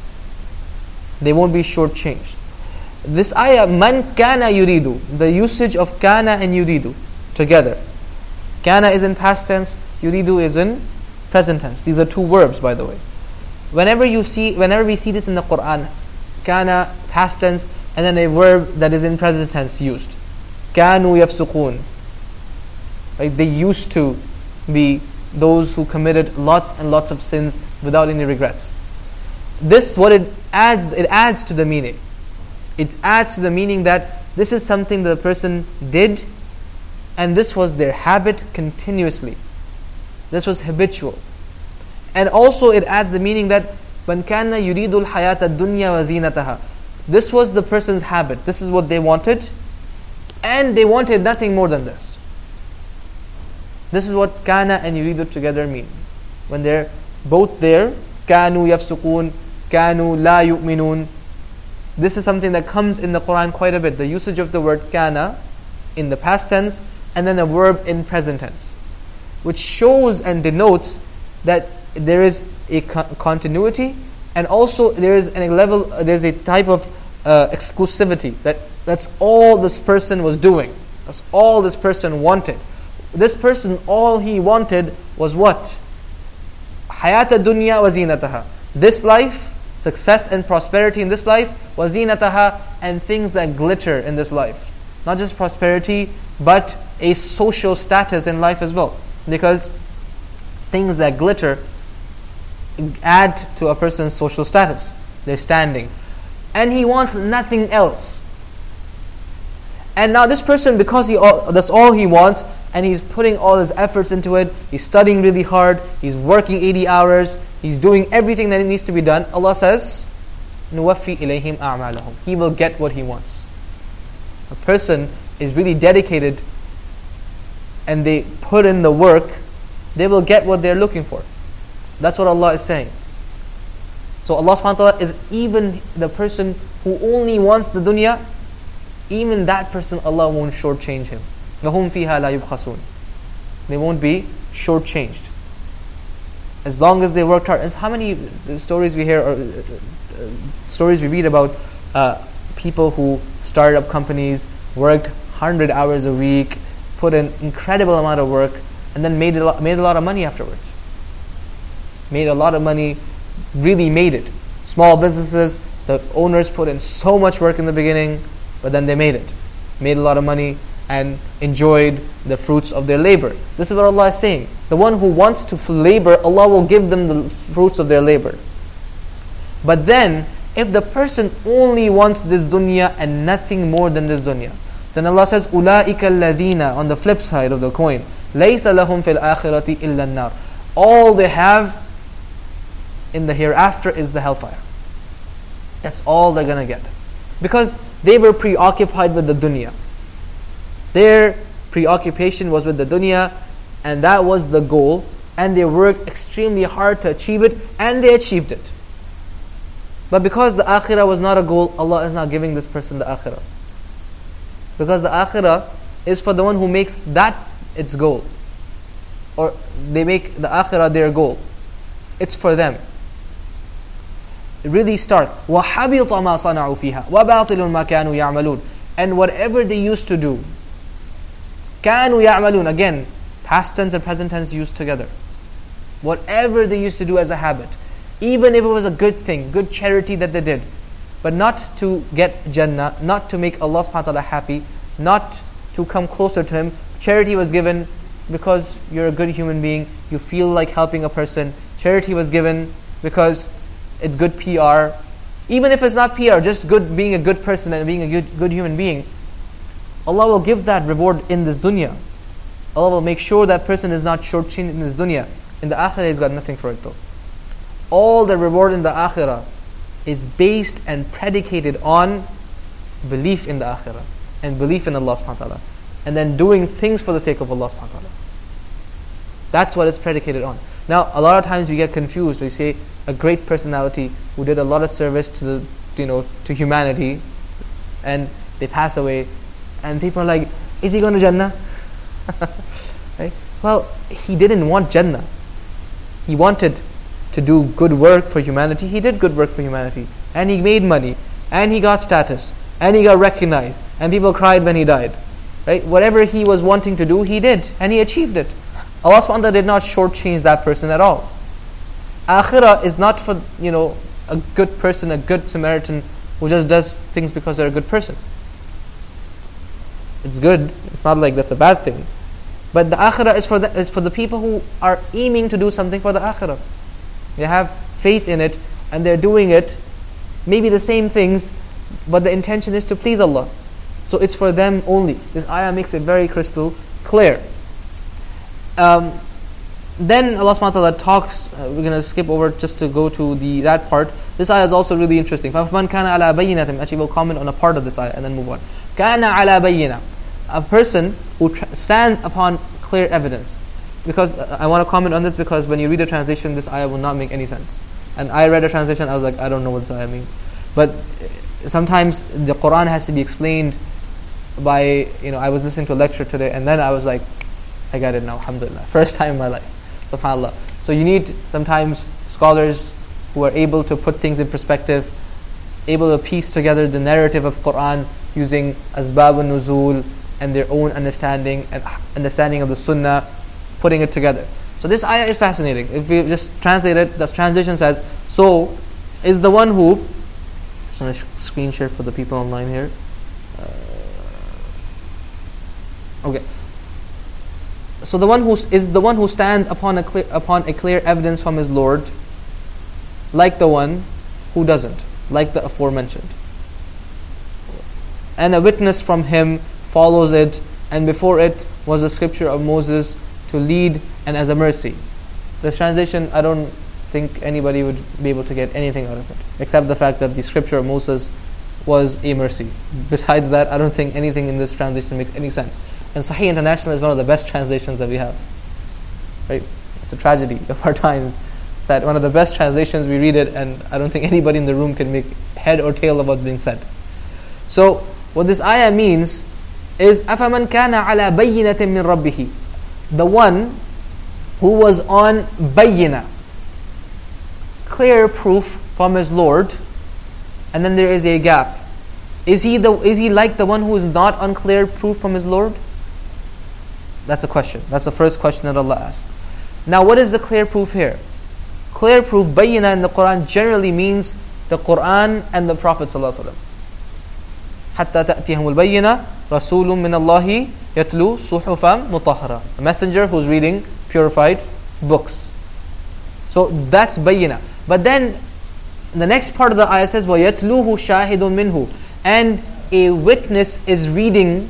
They won't be shortchanged. This ayah, man kana yuridu, the usage of kana and yuridu together. Kana is in past tense, yuridu is in present tense. These are two verbs, by the way. Whenever we see this in the Quran, kana, past tense, and then a verb that is in present tense used. Kanu yafsuqun. Right? They used to be those who committed lots and lots of sins without any regrets. This, what it adds to the meaning. It adds to the meaning that this is something the person did, and this was their habit continuously. This was habitual. And also it adds the meaning that مَنْ كَانَ يُرِيدُ الْحَيَاةَ الدُّنْيَا وَزِينَتَهَا. This was the person's habit. This is what they wanted, and they wanted nothing more than this. This is what kana and yuridu together mean. When they're both there, كَانُوا يَفْسُقُونَ كَانُوا لَا يُؤْمِنُونَ. This is something that comes in the Quran quite a bit. The usage of the word kana in the past tense, and then a verb in present tense, which shows and denotes that there is a continuity, and also there is there's a type of exclusivity, that's all this person was doing. That's all this person wanted. This person, all he wanted was what? Hayata dunya wa zinataha. This life, success and prosperity in this life, wa zinataha, and things that glitter in this life. Not just prosperity, but a social status in life as well. Because things that glitter add to a person's social status, their standing. And he wants nothing else. And now this person, because that's all he wants, and he's putting all his efforts into it, he's studying really hard, he's working 80 hours, he's doing everything that needs to be done, Allah says, نُوَفِّي إِلَيْهِمْ أَعْمَالَهُم. He will get what he wants. A person is really dedicated and they put in the work, they will get what they're looking for. That's what Allah is saying. So Allah subhanahu wa ta'ala is even the person who only wants the dunya, even that person Allah won't shortchange him. وَهُمْ فِيهَا لَا يُبْخَسُونَ. They won't be shortchanged. As long as they worked hard. And how many stories we hear, or stories we read about people who started up companies, worked 100 hours a week, put an incredible amount of work, and then made a lot of money afterwards. Made a lot of money, really made it. Small businesses, the owners put in so much work in the beginning, but then they made it. Made a lot of money and enjoyed the fruits of their labor. This is what Allah is saying. The one who wants to labor, Allah will give them the fruits of their labor. But then, if the person only wants this dunya and nothing more than this dunya, then Allah says, أُولَٰئِكَ الَّذِينَ, on the flip side of the coin, لَيْسَ لَهُمْ فِي الْآخِرَةِ إِلَّا النَّارِ. All they have in the hereafter is the hellfire. That's all they're going to get. Because they were preoccupied with the dunya. Their preoccupation was with the dunya, and that was the goal, and they worked extremely hard to achieve it, and they achieved it. But because the akhirah was not a goal, Allah is not giving this person the akhirah. Because the akhirah is for the one who makes that its goal. Or they make the akhirah their goal. It's for them. Really stark. وَحَبِطَ مَا صَنَعُوا فِيهَا وَبَاطِلٌ مَا كَانُوا يَعْمَلُونَ. And whatever they used to do, كَانُوا يَعْمَلُونَ, again, past tense and present tense used together. whatever they used to do as a habit, even if it was a good thing, good charity that they did, but not to get Jannah, not to make Allah subhanahu wa ta'ala happy, not to come closer to Him. Charity was given because you're a good human being, you feel like helping a person. Charity was given because it's good PR. Even if it's not PR, just good, being a good person and being a good human being, Allah will give that reward in this dunya. Allah will make sure that person is not shortchanged in this dunya. In the akhirah, he's got nothing for it though. All the reward in the akhirah is based and predicated on belief in the akhirah and belief in Allah subhanahu wa ta'ala, and then doing things for the sake of Allah subhanahu wa ta'ala. That's what it's predicated on. Now, a lot of times we get confused. We say a great personality who did a lot of service to to humanity, and they pass away, and people are like, is he going to Jannah? Right? Well, he didn't want Jannah. He wanted to do good work for humanity. He did good work for humanity, and he made money, and he got status, and he got recognized, and people cried when he died. Right? Whatever he was wanting to do, he did, and he achieved it. Allah subhanahu wa ta'ala did not shortchange that person at all. Akhirah is not for a good person, a good Samaritan who just does things because they're a good person. It's good. It's not like that's a bad thing. But the akhirah is for the people who are aiming to do something for the akhirah. They have faith in it, and they're doing it, maybe the same things, but the intention is to please Allah. So it's for them only. This ayah makes it very crystal clear. Then Allah subhanahu wa ta'ala talks, we're going to skip over just to go to that part. This ayah is also really interesting. فَمَنْ كَانَ عَلَى بَيِّنَةٍ. Actually, we'll comment on a part of this ayah and then move on. كَانَ عَلَى بَيِّنَةٍ. A person who stands upon clear evidence. Because I want to comment on this, because when you read a translation, this ayah will not make any sense. And I read a translation, I was like, I don't know what this ayah means. But sometimes the Quran has to be explained by, I was listening to a lecture today, and then I was like, I got it now, alhamdulillah. First time in my life, subhanAllah. So you need sometimes scholars who are able to put things in perspective, able to piece together the narrative of Quran using asbab al-nuzul and their own understanding and understanding of the sunnah, putting it together. So this ayah is fascinating. If we just translate it, the translation says, so is the one who, just going to screen share for the people online here. Okay. So the one who stands upon a clear evidence from his Lord, like the one who doesn't, like the aforementioned. And a witness from him follows it, and before it was the scripture of Moses to lead and as a mercy. This translation, I don't think anybody would be able to get anything out of it, except the fact that the scripture of Moses was a mercy. Besides that, I don't think anything in this translation makes any sense. And Sahih International is one of the best translations that we have. Right? It's a tragedy of our times that one of the best translations, we read it and I don't think anybody in the room can make head or tail of what's being said. So what this ayah means is أَفَمَنْ كَانَ عَلَى بَيِّنَةٍ مِّن رَبِّهِ. The one who was on bayyina, clear proof from his Lord, and then there is a gap. Is he like the one who is not on clear proof from his Lord? That's a question. That's the first question that Allah asks. Now what is the clear proof here? Clear proof, bayyina in the Quran generally means the Quran and the Prophet ﷺ. حَتَّى تَأْتِيهَمُ الْبَيِّنَةِ رَسُولٌ مِّنَ اللَّهِ يَتْلُو صُحُفًا مُطَهَّرَةً. A messenger who's reading purified books. So that's bayyina. But then the next part of the ayah says, وَيَتْلُوهُ شَاهِدٌ مِّنْهُ. And a witness is reading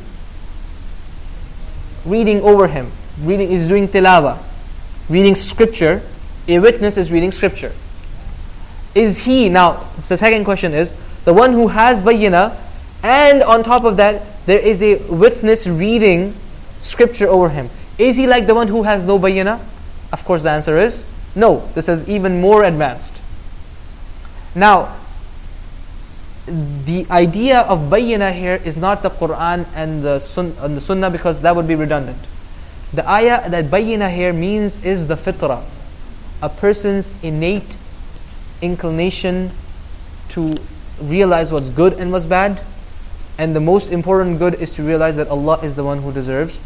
over him. Is doing tilawa. Reading scripture. A witness is reading scripture. Is he, now the second question is, the one who has bayyina, and on top of that, there is a witness reading scripture over him. Is he like the one who has no bayyina? Of course the answer is no. This is even more advanced. Now, the idea of bayyina here is not the Quran and the Sunnah, because that would be redundant. The ayah that bayyina here means is the fitrah, a person's innate inclination to realize what's good and what's bad. And the most important good is to realize that Allah is the one who deserves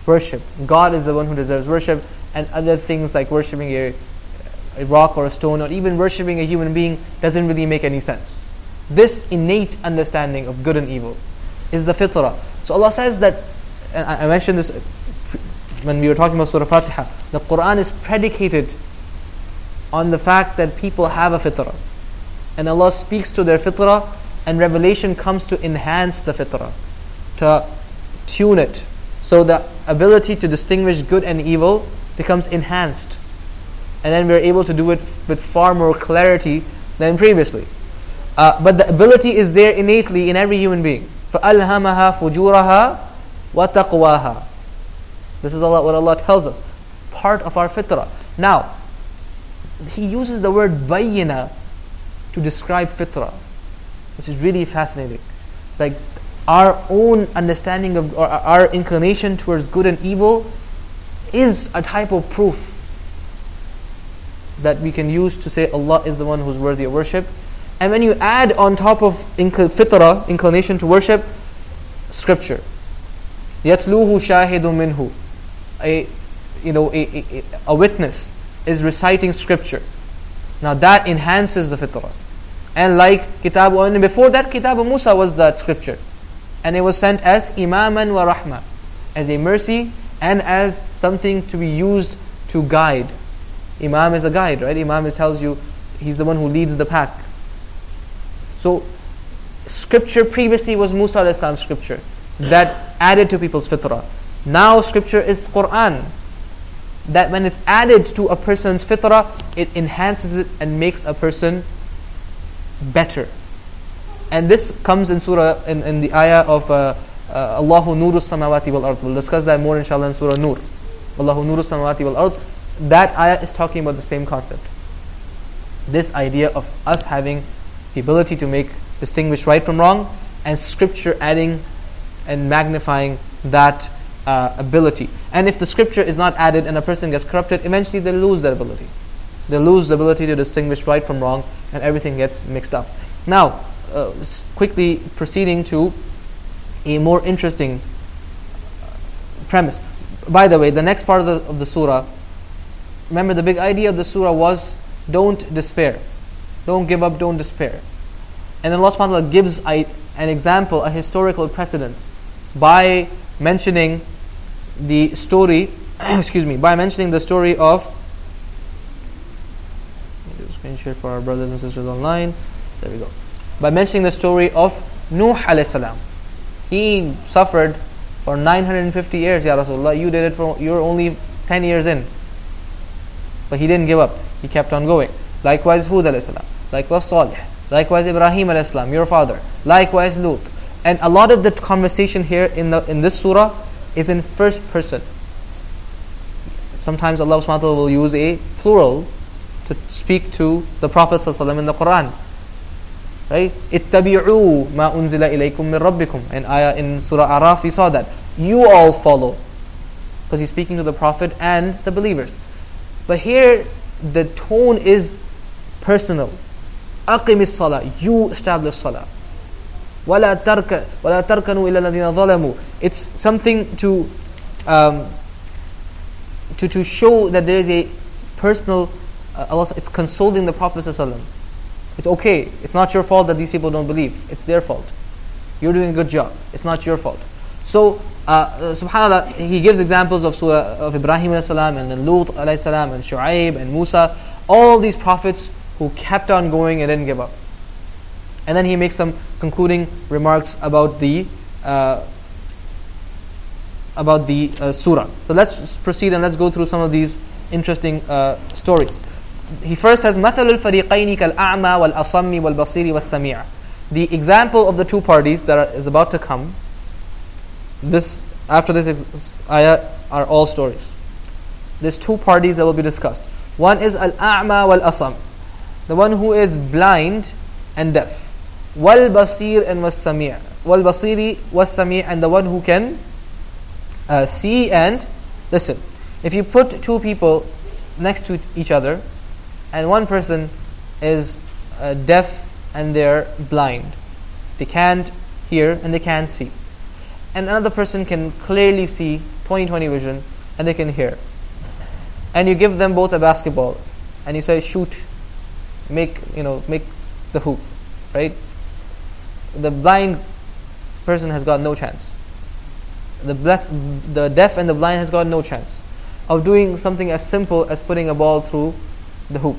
worship. God is the one who deserves worship, and other things like worshipping a rock or a stone or even worshipping a human being doesn't really make any sense. This innate understanding of good and evil is the fitrah. So Allah says that, and I mentioned this when we were talking about Surah Fatiha, the Quran is predicated on the fact that people have a fitrah. And Allah speaks to their fitrah, and revelation comes to enhance the fitrah, to tune it. So the ability to distinguish good and evil becomes enhanced. And then we're able to do it with far more clarity than previously. But the ability is there innately in every human being. فَأَلْهَمَهَا فُجُورَهَا وَتَقْوَاهَا. This is what Allah tells us. Part of our fitrah. Now, He uses the word bayyina to describe fitrah, which is really fascinating. Like our own understanding of, or our inclination towards good and evil is a type of proof that we can use to say Allah is the one who's worthy of worship. And when you add on top of fitrah, inclination to worship, scripture. يَتْلُوهُ شَاهِدٌ مِّنْهُ. A witness is reciting scripture. Now that enhances the fitrah. And like Kitab, before that Kitab Musa was that scripture. And it was sent as imaman wa rahma, as a mercy and as something to be used to guide. Imam is a guide, right? Imam tells you he's the one who leads the pack. So scripture previously was Musa alayhi salam's scripture that added to people's fitrah. Now scripture is Quran, that when it's added to a person's fitrah, it enhances it and makes a person better. And this comes in surah, in the ayah of Allahu nuru samawati wal ard. We'll discuss that more inshallah in Surah Nur. Allahu nuru samawati wal ard. That ayah is talking about the same concept. This idea of us having the ability to distinguish right from wrong, and scripture adding and magnifying that ability. And if the scripture is not added and a person gets corrupted, eventually they lose that ability. They lose the ability to distinguish right from wrong, and everything gets mixed up. Now, quickly proceeding to a more interesting premise. By the way, the next part of the surah, remember the big idea of the surah was don't despair. Don't give up, don't despair. And then Allah subhanahu wa ta'ala gives an example, a historical precedence, by mentioning the story, by mentioning the story of, let me do a screen share for our brothers and sisters online. There we go. By mentioning the story of Nuh alayhi salam. He suffered for 950 years, Ya Rasulullah. You did it you're only 10 years in. But he didn't give up. He kept on going. Likewise Hud alayhi salam. Likewise Salih. Likewise Ibrahim alayhi salam, your father. Likewise Lut. And a lot of the conversation here in this surah is in first person. Sometimes Allah subhanahu wa ta'ala will use a plural to speak to the Prophet sallallahu alaihi wasallam in the Quran. Right? Ittabi'u ma unzila ilaykum min rabbikum. And ayah in Surah Araf we saw that. You all follow. Because he's speaking to the Prophet and the believers. But here the tone is personal. Aqimis salah. You establish salah. وَلَا تَرْكَنُوا إِلَّا الَّذِينَ ظَلَمُوا. It's something to show that there is a personal, it's consoling the Prophet ﷺ. It's okay. It's not your fault that these people don't believe. It's their fault. You're doing a good job. It's not your fault. So, subhanAllah, he gives examples of Surah of Ibrahim alayhi salam, and then Lut alayhi salam, and Shu'aib, and Musa. All these prophets who kept on going and didn't give up. And then he makes some concluding remarks about the surah. So let's proceed and let's go through some of these interesting stories. He first says, مَثَلُ الْفَرِيقَيْنِ كَالْأَعْمَى وَالْأَصَمِّ وَالْبَصِيرِ وَالسَّمِيعِ. The example of the two parties that is about to come, after this ayah are all stories. There's two parties that will be discussed. One is al-a'ma wal-asam, the one who is blind and deaf. Wal-basir and was-sami'. Wal-basiri was-sami', and the one who can see and listen. If you put two people next to each other, and one person is deaf and they're blind, they can't hear and they can't see, and another person can clearly see 20/20 vision and they can hear. And you give them both a basketball and you say, shoot, make the hoop, right? The blind person has got no chance. The deaf and the blind has got no chance of doing something as simple as putting a ball through the hoop.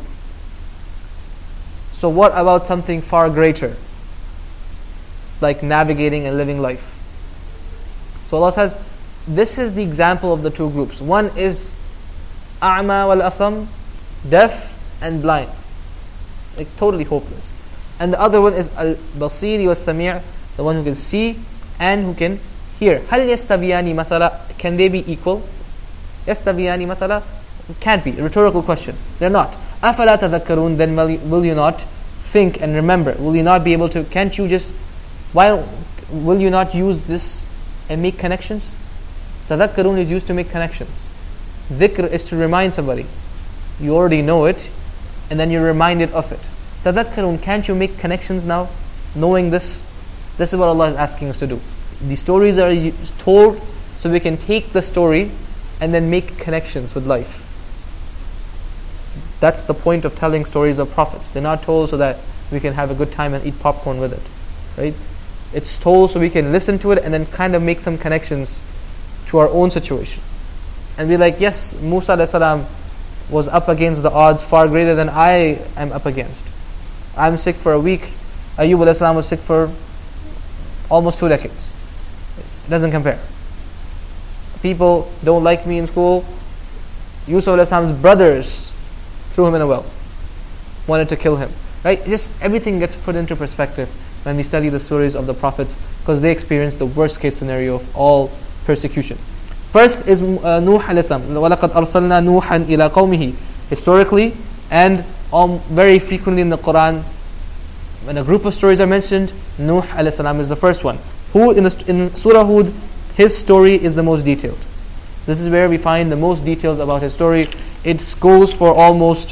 So what about something far greater, like navigating and living life? So Allah says, this is the example of the two groups. One is a'ma wal asam, deaf and blind, like totally hopeless. And the other one is al-basiri was sami', the one who can see and who can hear. Hal yastabiyani mathala, can they be equal? Yastabiyani mathala, can't be. A rhetorical question. They're not. Afala tadhakkarun, then will you not think and remember? Will you not be able to? Why will you not use this and make connections? Tadhakkarun is used to make connections. Dhikr is to remind somebody. You already know it, and then you're reminded of it. Tadhakkarun, can't you make connections now, knowing this? This is what Allah is asking us to do. The stories are told so we can take the story and then make connections with life. That's the point of telling stories of prophets. They're not told so that we can have a good time and eat popcorn with it, right? It's told so we can listen to it and then kind of make some connections to our own situation. And be like, yes, Musa alayhi salam was up against the odds far greater than I am up against. I'm sick for a week. Ayyub alayhi salam was sick for almost 2 decades. It doesn't compare. People don't like me in school. Yusuf alayhi salam's brothers threw him in a well, wanted to kill him. Right? Just everything gets put into perspective when we study the stories of the prophets, because they experienced the worst case scenario of all persecution. First is Nuh alayhi salam. وَلَقَدْ أَرْسَلْنَا نُوحًا إِلَىٰ قَوْمِهِ. Historically and very frequently in the Quran, when a group of stories are mentioned, Nuh alayhi salam is the first one. Hud, in Surah Hud, his story is the most detailed. This is where we find the most details about his story. It goes for almost,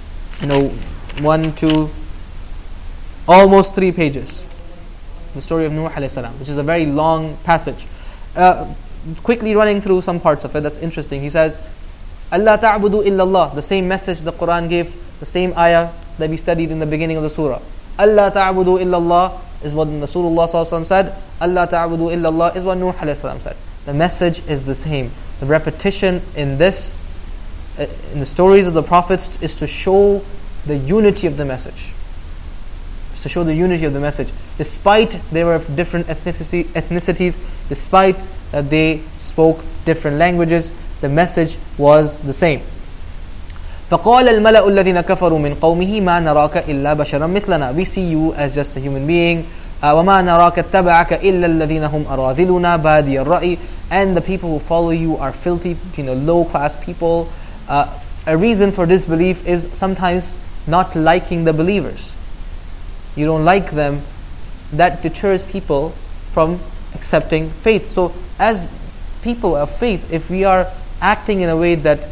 3 pages. The story of Nuh alayhi salam, which is a very long passage. Quickly running through some parts of it, that's interesting. He says, Allah ta'budu illallah, the same message the Quran gave, the same ayah that we studied in the beginning of the surah. Allah ta'budu illallah is what Rasulullah sallallahu alaihi wasallam said. Allah ta'budu illallah is what Nuh alayhi salam said. The message is the same. The repetition in the stories of the prophets is to show the unity of the message. It's to show the unity of the message. Despite they were of different ethnicities, despite that they spoke different languages, the message was the same. فَقَالَ الْمَلَأُ الَّذِينَ كَفَرُوا مِنْ قَوْمِهِ مَا نَرَاكَ إِلَّا بَشَرًا مِثْلَنَا. We see you as just a human being. وَمَا نَرَاكَ اتَّبَعَكَ إِلَّا الَّذِينَ هُمْ أَرَاذِلُنَا بَادِيَ الرَّأْيِ. And the people who follow you are filthy, low-class people. A reason for disbelief is sometimes not liking the believers. You don't like them. That deters people from accepting faith. So as people of faith, if we are acting in a way that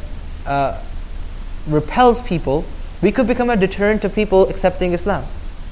repels people, we could become a deterrent to people accepting Islam.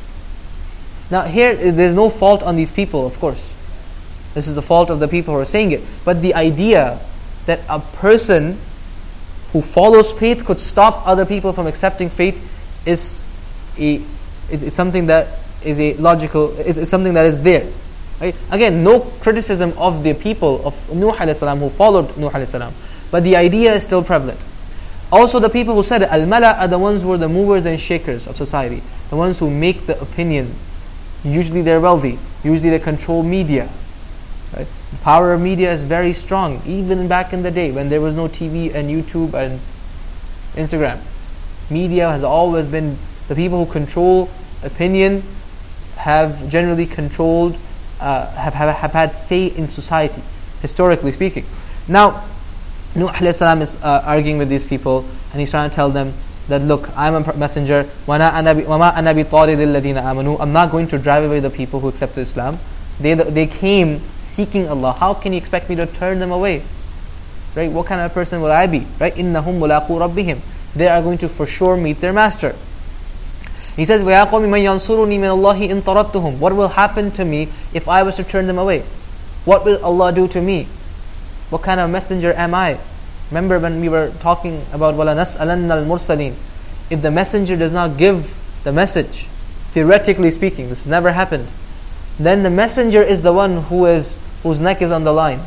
Now here, there's no fault on these people, of course. This is the fault of the people who are saying it. But the idea that a person who follows faith could stop other people from accepting faith is something that is a logical, is something that is there. Right? Again, no criticism of the people of Nuh alayhi salam who followed Nuh alayhi salam, but the idea is still prevalent. Also, the people who said it, al-mala, are the ones who are the movers and shakers of society, the ones who make the opinion. Usually they're wealthy. Usually they control media. Right? The power of media is very strong, even back in the day when there was no TV and YouTube and Instagram. Media has always been, the people who control opinion have generally controlled, have had say in society, historically speaking. Now, Nuh alayhi salam is arguing with these people, and he's trying to tell them that, look, I'm a messenger. وَمَا أَنَا بِطَارِدِ الَّذِينَ آمَنُوا. I'm not going to drive away the people who accepted Islam. They came seeking Allah. How can you expect me to turn them away? Right? What kind of person will I be? Right? إِنَّهُمْ مُلَاقُوا رَبِّهِمْ. They are going to for sure meet their master. He says, وَيَا قَوْمِ مَنْ يَنْصُرُنِي مِنَ اللَّهِ إِنْ طَرَدتُّهُمْ. What will happen to me if I was to turn them away? What will Allah do to me? What kind of messenger am I? Remember when we were talking about وَلَا نَسْأَلَنَّ الْمُرْسَلِينَ. If the messenger does not give the message, theoretically speaking, this has never happened, then the messenger is the one whose neck is on the line.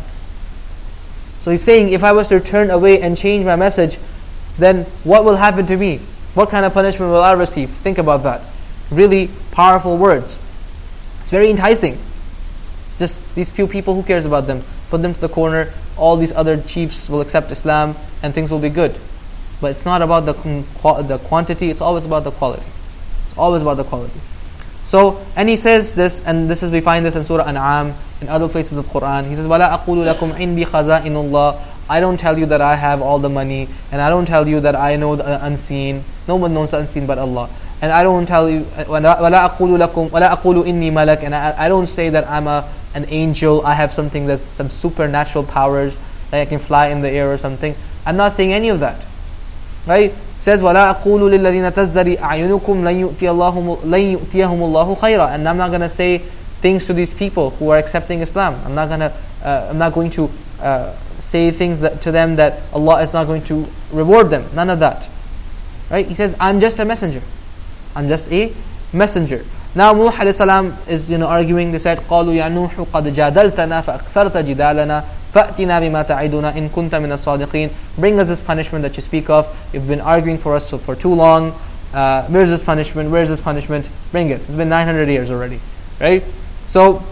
So he's saying, if I was to turn away and change my message, then what will happen to me? What kind of punishment will I receive? Think about that. Really powerful words. It's very enticing. Just these few people, who cares about them? Put them to the corner. All these other chiefs will accept Islam and things will be good. But it's not about the quantity, it's always about the quality. It's always about the quality. So, and he says this, and this is, we find this in Surah An'am, in other places of Quran. He says, وَلَا أَقُولُ لَكُمْ عِنْدِي خَزَائِنُ اللَّهِ. I don't tell you that I have all the money, and I don't tell you that I know the unseen. No one knows the unseen but Allah. And I don't tell you, وَلَا أَقُولُ لَكُمْ وَلَا أَقُولُ إِنِّي مَلَكٌ. And I don't say that I'm an angel, I have something that's some supernatural powers, like I can fly in the air or something. I'm not saying any of that. Right? It says, وَلَا أَقُولُ لِلَّذِينَ تَزْدَرِي أَعْيُنُكُمْ لَنْ يُؤْتِيَهُمُ اللَّهُ خَيْرًا. And I'm not going to say things to these people who are accepting Islam. I'm not going to say things to them that Allah is not going to reward them. None of that. Right? He says, I'm just a messenger. I'm just a messenger. Now Nuh alayhi salam is arguing. They said, قالوا يا نوح قد جادلتنا فأكثرت جدالنا فأتنا بما تعدنا إن كنت من الصادقين. Bring us this punishment that you speak of. You've been arguing for us for too long. Where's this punishment? Where's this punishment? Bring it. It's been 900 years already. Right? So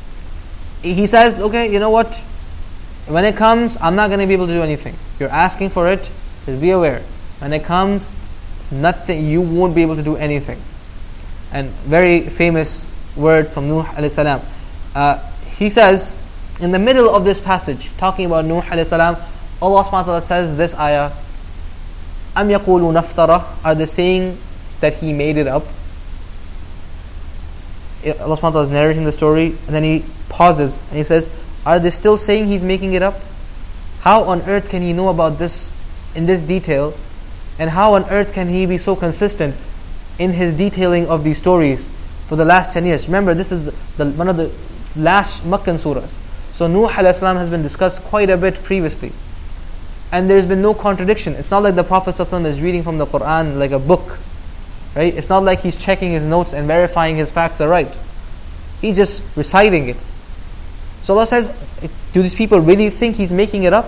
he says, okay, you know what? When it comes, I'm not going to be able to do anything. You're asking for it. Just be aware. When it comes, nothing. You won't be able to do anything. And very famous word from Nuh alayhi salam. He says, in the middle of this passage, talking about Nuh alayhi salam, Allah subhanahu wa ta'ala says this ayah, أَمْ يَقُولُونَ افْتَرَى. Are they saying that he made it up? Allah subhanahu wa ta'ala is narrating the story, and then he pauses, and he says, are they still saying he's making it up? How on earth can he know about this in this detail? And how on earth can he be so consistent in his detailing of these stories for the last 10 years? Remember, this is one of the last Meccan surahs. So Nuh alayhi salam has been discussed quite a bit previously. And there's been no contradiction. It's not like the Prophet ﷺ is reading from the Quran like a book. Right? It's not like he's checking his notes and verifying his facts are right. He's just reciting it. So Allah says, do these people really think he's making it up?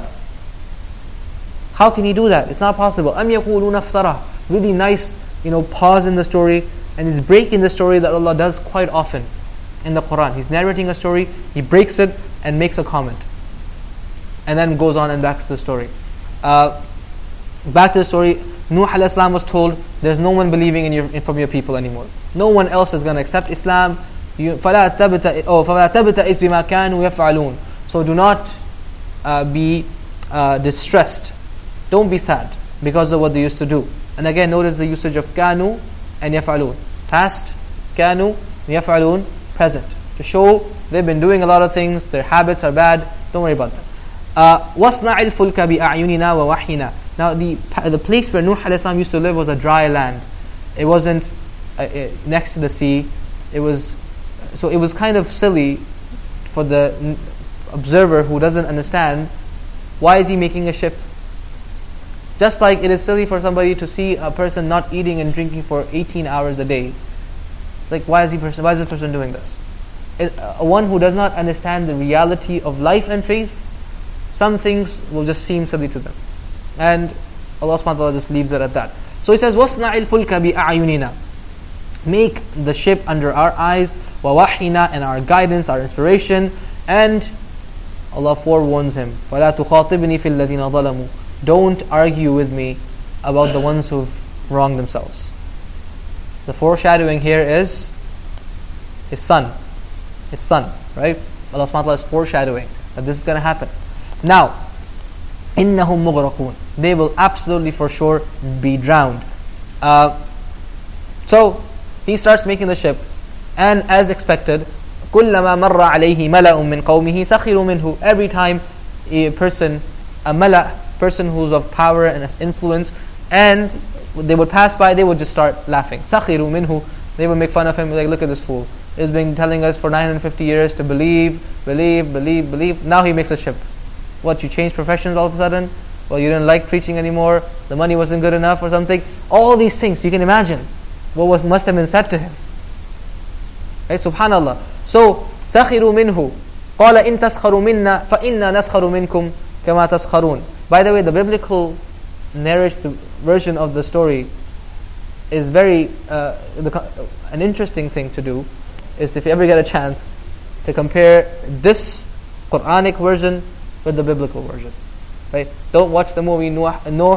How can he do that? It's not possible. أَمْ يَقُولُونَ افْتَرَى. Really nice, pause in the story, and he's breaking the story that Allah does quite often in the Quran. He's narrating a story, he breaks it and makes a comment, and then goes on and backs the story. Back to the story. Nuh alayhi salam was told, there's no one believing from your people anymore. No one else is going to accept Islam. فَلَا تَبْتَئِسْ بِمَا كَانُوا يَفْعَلُونَ. So do not be distressed. Don't be sad because of what they used to do. And again, notice the usage of كَانُوا and يَفْعَلُونَ. Past, كَانُوا, يَفْعَلُونَ, present. To show they've been doing a lot of things, their habits are bad. Don't worry about that. وَاصْنَعِ الْفُلْكَ بِأَعْيُنِنَا وَوَحْيِنَا. Now the place where Nuh alayhi salam used to live was a dry land. It wasn't next to the sea. It was kind of silly for the observer who doesn't understand, why is he making a ship? Just like it is silly for somebody to see a person not eating and drinking for 18 hours a day. Like, why is this person doing this? One who does not understand the reality of life and faith, some things will just seem silly to them. And Allah subhanahu wa ta'ala just leaves it at that. So he says, وَاصْنَعِ الْفُلْكَ بِأَعْيُنِنَا. Make the ship under our eyes, وَوَحْيِنَا, and our guidance, our inspiration. And Allah forewarns him, وَلَا تُخَاطِبْنِي فِي الَّذِينَ ظَلَمُوا. Don't argue with me about the ones who've wronged themselves. The foreshadowing here is his son. His son, right? Allah subhanahu wa ta'ala is foreshadowing that this is going to happen. Now, إِنَّهُمْ مُغْرَقُونَ. They will absolutely for sure be drowned. So, he starts making the ship, and as expected, كُلَّمَا مَرَّ عَلَيْهِ مَلَأٌ مِّن قَوْمِهِ سَخِرُوا مِنْهُ. Every time a person who's of power and of influence, and they would pass by, they would just start laughing. سَخِرُوا مِنْهُ. They would make fun of him, like, look at this fool. has been telling us for 950 years to believe. Now he makes a ship. What, you changed professions all of a sudden? Well, you didn't like preaching anymore, the money wasn't good enough or something. All these things, you can imagine what must have been said to him. Right? Subhanallah. So, سَخِرُوا مِنْهُ قَالَ إِن تَسْخَرُوا مِنَّا فَإِنَّا نَسْخَرُ مِنْكُمْ كَمَا تَسْخَرُونَ. By the way, the biblical narration version of the story is very an interesting thing to do, is if you ever get a chance to compare this Quranic version with the biblical version. Right? Don't watch the movie Noah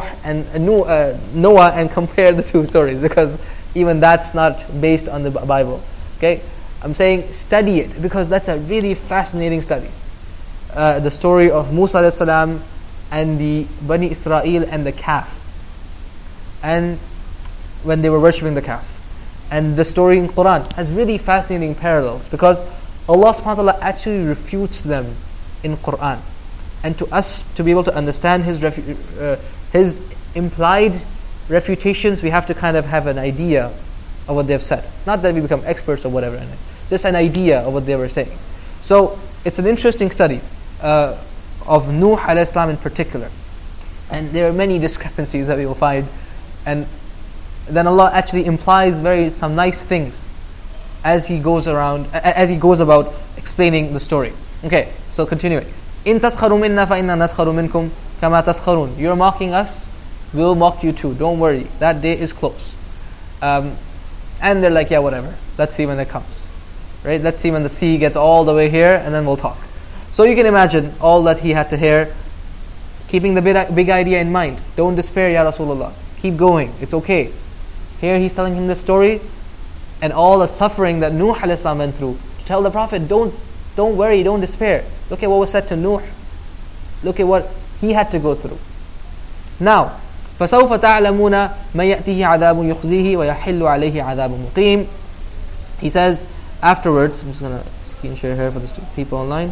and compare the two stories, because even that's not based on the Bible. Okay, I'm saying study it, because that's a really fascinating study. The story of Musa alayhi salam and the Bani Israel and the calf, and when they were worshipping the calf. And the story in Quran has really fascinating parallels, because Allah subhanahu wa ta'ala actually refutes them in Quran. And to us, to be able to understand His implied refutations, we have to kind of have an idea of what they've said. Not that we become experts or whatever in it, just an idea of what they were saying. So it's an interesting study of Nuh alayhi salam in particular. And there are many discrepancies that we will find. And then Allah actually implies some nice things as He goes about explaining the story. Okay, so continuing. إِن تَسْخَرُوا مِنَّا فَإِنَّا نَسْخَرُ مِنْكُمْ كَمَا تَسْخَرُونَ. You're mocking us, we'll mock you too. Don't worry, that day is close. And they're like, yeah, whatever. Let's see when it comes. Right? Let's see when the sea gets all the way here, and then we'll talk. So you can imagine all that he had to hear, keeping the big idea in mind. Don't despair, Ya Rasulullah. Keep going. It's okay. Here he's telling him this story, and all the suffering that Nuh alayhi salam went through. To tell the Prophet, don't worry, don't despair. Look at what was said to Nuh. Look at what he had to go through. Now, فَسَوْفَ تَعْلَمُونَ مَنْ يَأْتِهِ عَذَابٌ يُخْزِيهِ وَيَحِلُّ عَلَيْهِ عَذَابٌ مُقِيمٌ. He says afterwards, I'm just going to screen share here for the people online.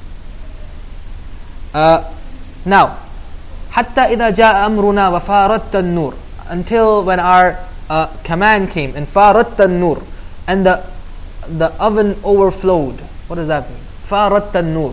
Now, حَتَّى إِذَا جَاءَ أَمْرُنَا وَفَارَتَّ النُّورِ, until when our command came, and فَارَتَّ النُّورِ, and the oven overflowed. What does that mean? فَارَتَّ النُّورِ.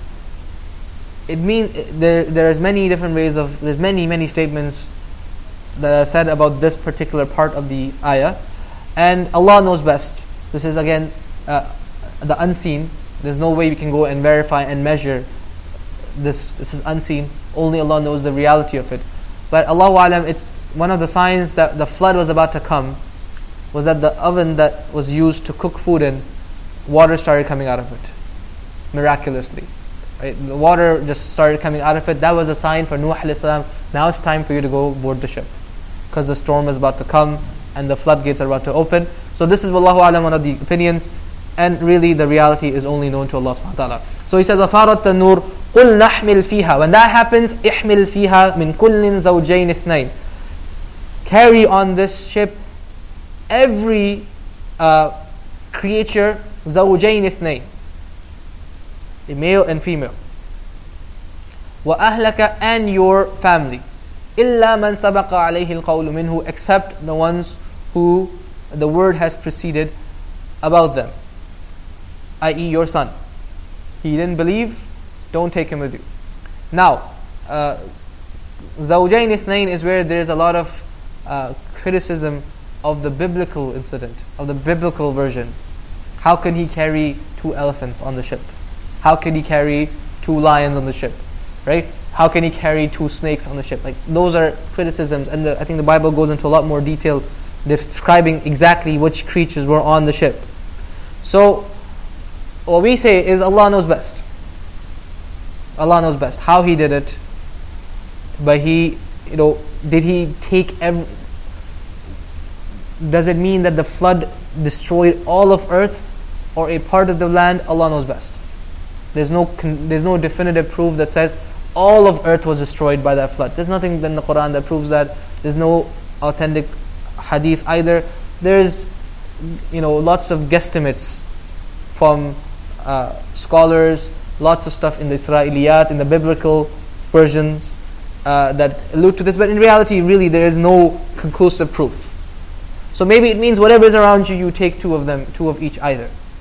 It means there's many different ways of, there's many statements that are said about this particular part of the ayah, and Allah knows best. This is again the unseen. There's no way we can go and verify and measure this. This is unseen. Only Allah knows the reality of it. But Allahu Alam, it's one of the signs that the flood was about to come, was that the oven that was used to cook food in, water started coming out of it, miraculously. Right? The water just started coming out of it. That was a sign for Nuh alayhi salam. Now it's time for you to go board the ship, because the storm is about to come and the floodgates are about to open. So this is Wallahu Alam, one of the opinions, and really the reality is only known to Allah subhanahu wa ta'ala. So he says, وَفَارَتَّ النُّورِ قُلْ نَحْمِلْ فِيهَا. When that happens, احْمِلْ فِيهَا مِنْ كُلٍّ زَوْجَيْنِ اثْنَيْنِ. Carry on this ship every creature, زَوْجَيْنِ اثْنَيْنِ, a male and female. وَأَهْلَكَ, and your family. إِلَّا مَنْ سَبَقَ عَلَيْهِ الْقَوْلُ مِنْهُ, except the ones who the word has preceded about them, i.e. your son. He didn't believe, don't take him with you. Now, Zawjayn Ithnain is where there's a lot of criticism of the biblical incident, of the biblical version. How can he carry 2 elephants on the ship? How can he carry 2 lions on the ship? Right? How can he carry 2 snakes on the ship? Like, those are criticisms, and I think the Bible goes into a lot more detail describing exactly which creatures were on the ship. So, what we say is Allah knows best. Allah knows best how He did it. But He, did He take does it mean that the flood destroyed all of earth or a part of the land? Allah knows best. There's no definitive proof that says all of earth was destroyed by that flood. There's nothing in the Quran that proves that. There's no authentic hadith either. There's lots of guesstimates from scholars, lots of stuff in the Israeliyat, in the biblical versions that allude to this, but in reality, really, there is no conclusive proof. So maybe it means whatever is around you, you take 2 of them, 2 of each either.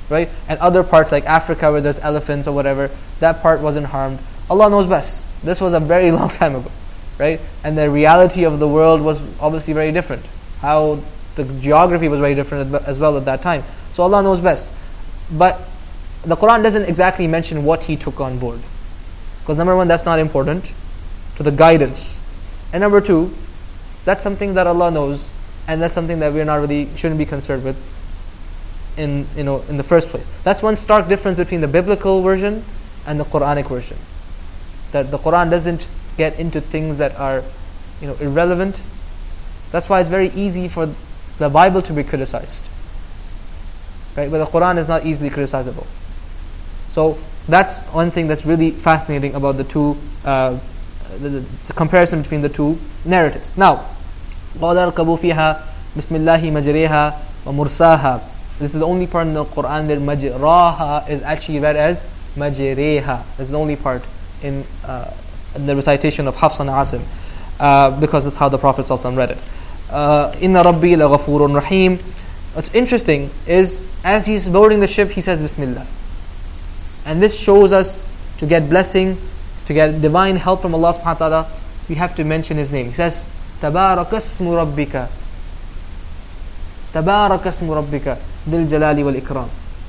right? And other parts like Africa where there's elephants or whatever, that part wasn't harmed. Allah knows best. This was a very long time ago, right? And the reality of the world was obviously very different. How the geography was very different as well at that time. So Allah knows best. But the Quran doesn't exactly mention what He took on board. Because number one, that's not important to the guidance. And number two, that's something that Allah knows, and that's something that we're not really, shouldn't be concerned with in the first place. That's one stark difference between the biblical version and the Quranic version. That the Quran doesn't get into things that are irrelevant. That's why it's very easy for the Bible to be criticized, right? But the Quran is not easily criticizable. So that's one thing that's really fascinating about the two, the comparison between the two narratives. Now, وَقَدْ أَرْكَبُوا فِيهَا بِسْمِ اللَّهِ مَجْرِيهَا وَمُرْسَاهَا. This is the only part in the Quran where majraha is actually read as majreha. This is the only part in the recitation of Hafs and Asim, because that's how the Prophet ﷺ read it. Inna Rabbi laghafurun rahim. What's interesting is, as he's boarding the ship, he says Bismillah. And this shows us, to get blessing, to get divine help from Allah subhanahu wa ta'ala, we have to mention His name. He says, تَبَارَكَ اسْمُ رَبِّكَ تَبَارَكَ اسْمُ رَبِّكَ ذِي الْجَلَالِ وَالْإِكْرَامِ.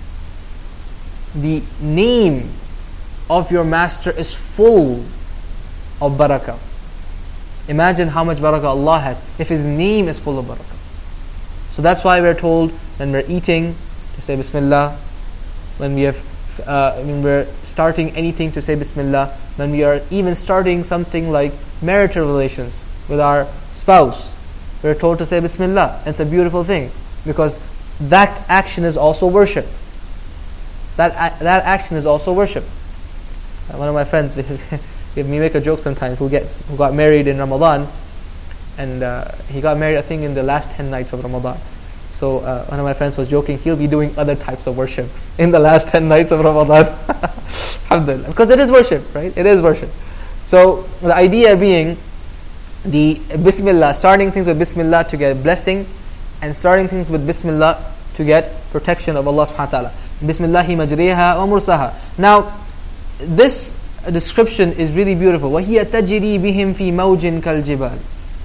The name of your Master is full of barakah. Imagine how much barakah Allah has if His name is full of barakah. So that's why we're told when we're eating to say Bismillah, when we're starting anything to say Bismillah, when we are even starting something like marital relations with our spouse, we're told to say Bismillah. And it's a beautiful thing, because that action is also worship. That action is also worship. One of my friends, we make a joke sometimes, who got married in Ramadan, and he got married I think in the last 10 nights of Ramadan. So one of my friends was joking, he'll be doing other types of worship in the last 10 nights of Ramadan. Alhamdulillah. Because it is worship, right? It is worship. So the idea being, the Bismillah, starting things with Bismillah to get blessing, and starting things with Bismillah to get protection of Allah subhanahu wa ta'ala. Bismillahi majriha wa mursaha. Now, this description is really beautiful. وَهِيَ تَجْرِي بِهِمْ فِي مَوْجٍ كَالْجِبَالِ.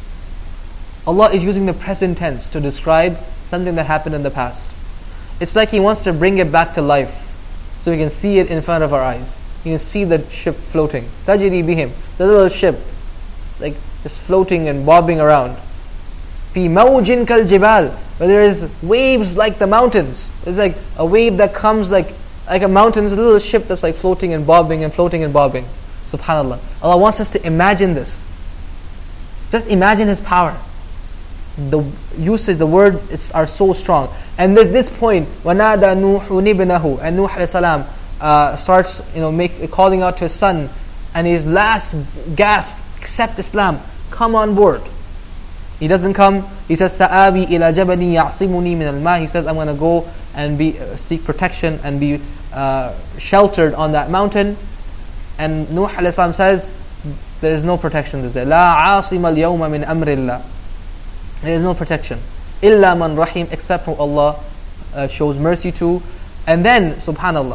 Allah is using the present tense to describe something that happened in the past. It's like He wants to bring it back to life, so we can see it in front of our eyes. You can see the ship floating. تَجْرِي بِهِمْ. It's a little ship, like just floating and bobbing around. فِي مَوْجٍ كَالْجِبَالِ. Where there is waves like the mountains. It's like a wave that comes like a mountain. It's a little ship that's like floating and bobbing and floating and bobbing. SubhanAllah. Allah wants us to imagine this. Just imagine His power. The usage, the words are so strong. And at this point, وَنَادَى نُوحٌ ابْنَهُ, and Nuh alayhi salam starts calling out to his son, and his last gasp, accept Islam, come on board. He doesn't come. He says, سَآبِي إِلَى جَبَلٍ يَعْصِمُنِي مِنَ الْمَاءِ. He says, I'm going to go and seek protection and be sheltered on that mountain. And Nuh alayhi salam says, there is no protection this day. لَا عَاصِمَ الْيَوْمَ مِنْ أَمْرِ اللَّهِ. There is no protection. إِلَّا مَنْ رَحِيمٌ, except who Allah shows mercy to. And then, subhanallah,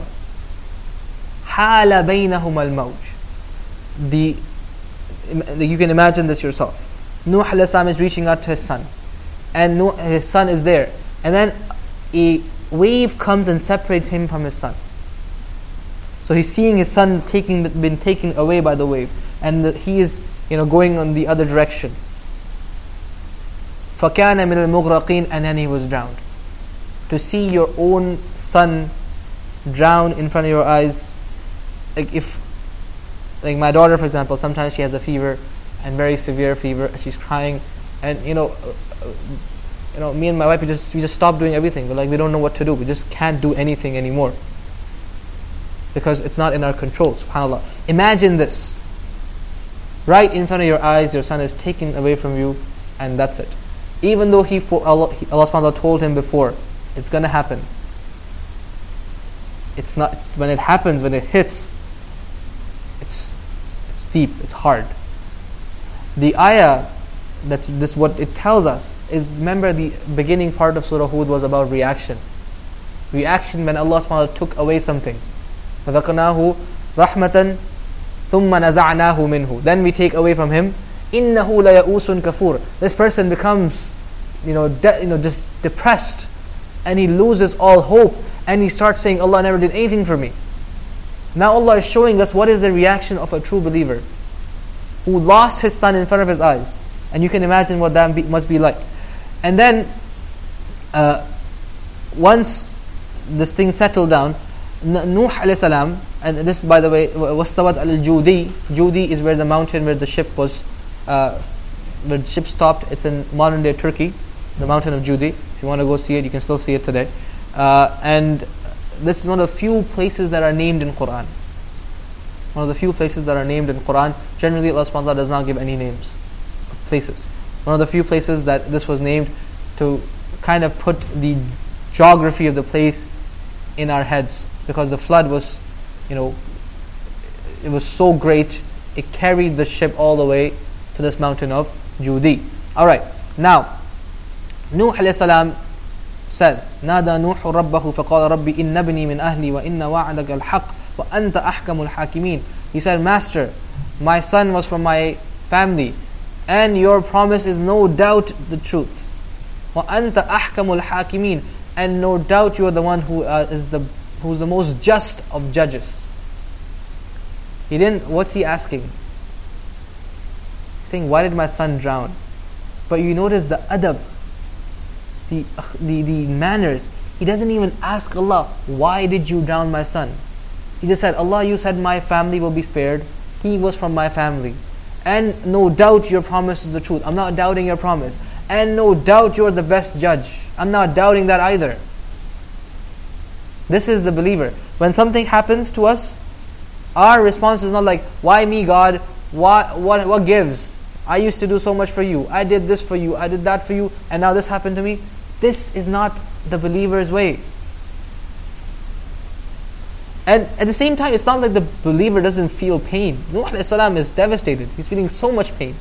حَالَ بَيْنَهُمَا الْمَوْجِ. You can imagine this yourself. Nuh alayhi salam is reaching out to his son, and his son is there, and then a wave comes and separates him from his son. So he's seeing his son been taken away by the wave, and he is going on the other direction. فَكَانَ مِنَ الْمُغْرَقِينَ, and then he was drowned. To see your own son drown in front of your eyes, like my daughter, for example, sometimes she has a fever, and very severe fever, she's crying, and me and my wife, we just stop doing everything. We're like, we don't know what to do. We just can't do anything anymore, because it's not in our control. SubhanAllah. Imagine this. Right in front of your eyes, your son is taken away from you, and that's it. Even though Allah subhanahu wa ta'ala told him before, it's going to happen. It's not. When it happens, when it hits, it's deep, it's hard. The ayah, what it tells us is, remember the beginning part of Surah Hud was about reaction. reaction when Allah subhanahu wa ta'ala took away something. فَذَقْنَاهُ رَحْمَةً ثُمَّ نَزَعْنَاهُ مِنْهُ. Then we take away from him. إِنَّهُ لَيَئُوسٌ كَفُورٌ. This person becomes, just depressed, and he loses all hope, and he starts saying, Allah never did anything for me. Now Allah is showing us what is the reaction of a true believer who lost his son in front of his eyes. And you can imagine what that must be like. And then, once this thing settled down, Nuh alayhi salam, and this, by the way, وَاسْتَوَتْ عَلَى الْجُودِي. Judi is where the mountain where the ship was, where the ship stopped. It's in modern day Turkey, the mountain of Judi. If you want to go see it, you can still see it today. And this is one of the few places that are named in Quran. One of the few places that are named in Quran. Generally, Allah subhanahu wa ta'ala does not give any names of places. One of the few places that this was named to kind of put the geography of the place in our heads, because the flood was, it was so great, it carried the ship all the way to this mountain of Judi. Alright, now, Nuh alayhi salam says, نَادَى نُوحُ رَبَّهُ فَقَالَ رَبِّ إِنَّ ابْنِي مِنْ أَهْلِي وَإِنَّ وَعْدَكَ الْحَقِّ وَأَنْتَ أَحْكَمُ الْحَاكِمِينَ. He said, Master, my son was from my family, and your promise is no doubt the truth. وَأَنْتَ أَحْكَمُ الْحَاكِمِينَ. And no doubt you are the one who's the most just of judges. What's he asking? He's saying, why did my son drown? But you notice the adab, the manners. He doesn't even ask Allah, why did you drown my son? He just said, Allah, you said my family will be spared. He was from my family. And no doubt your promise is the truth. I'm not doubting your promise. And no doubt you're the best judge. I'm not doubting that either. This is the believer. When something happens to us, our response is not like, why me, God? What gives? I used to do so much for you. I did this for you. I did that for you. And now this happened to me. This is not the believer's way. And at the same time, it's not like the believer doesn't feel pain. Nuh alayhi salam is devastated. He's feeling so much pain.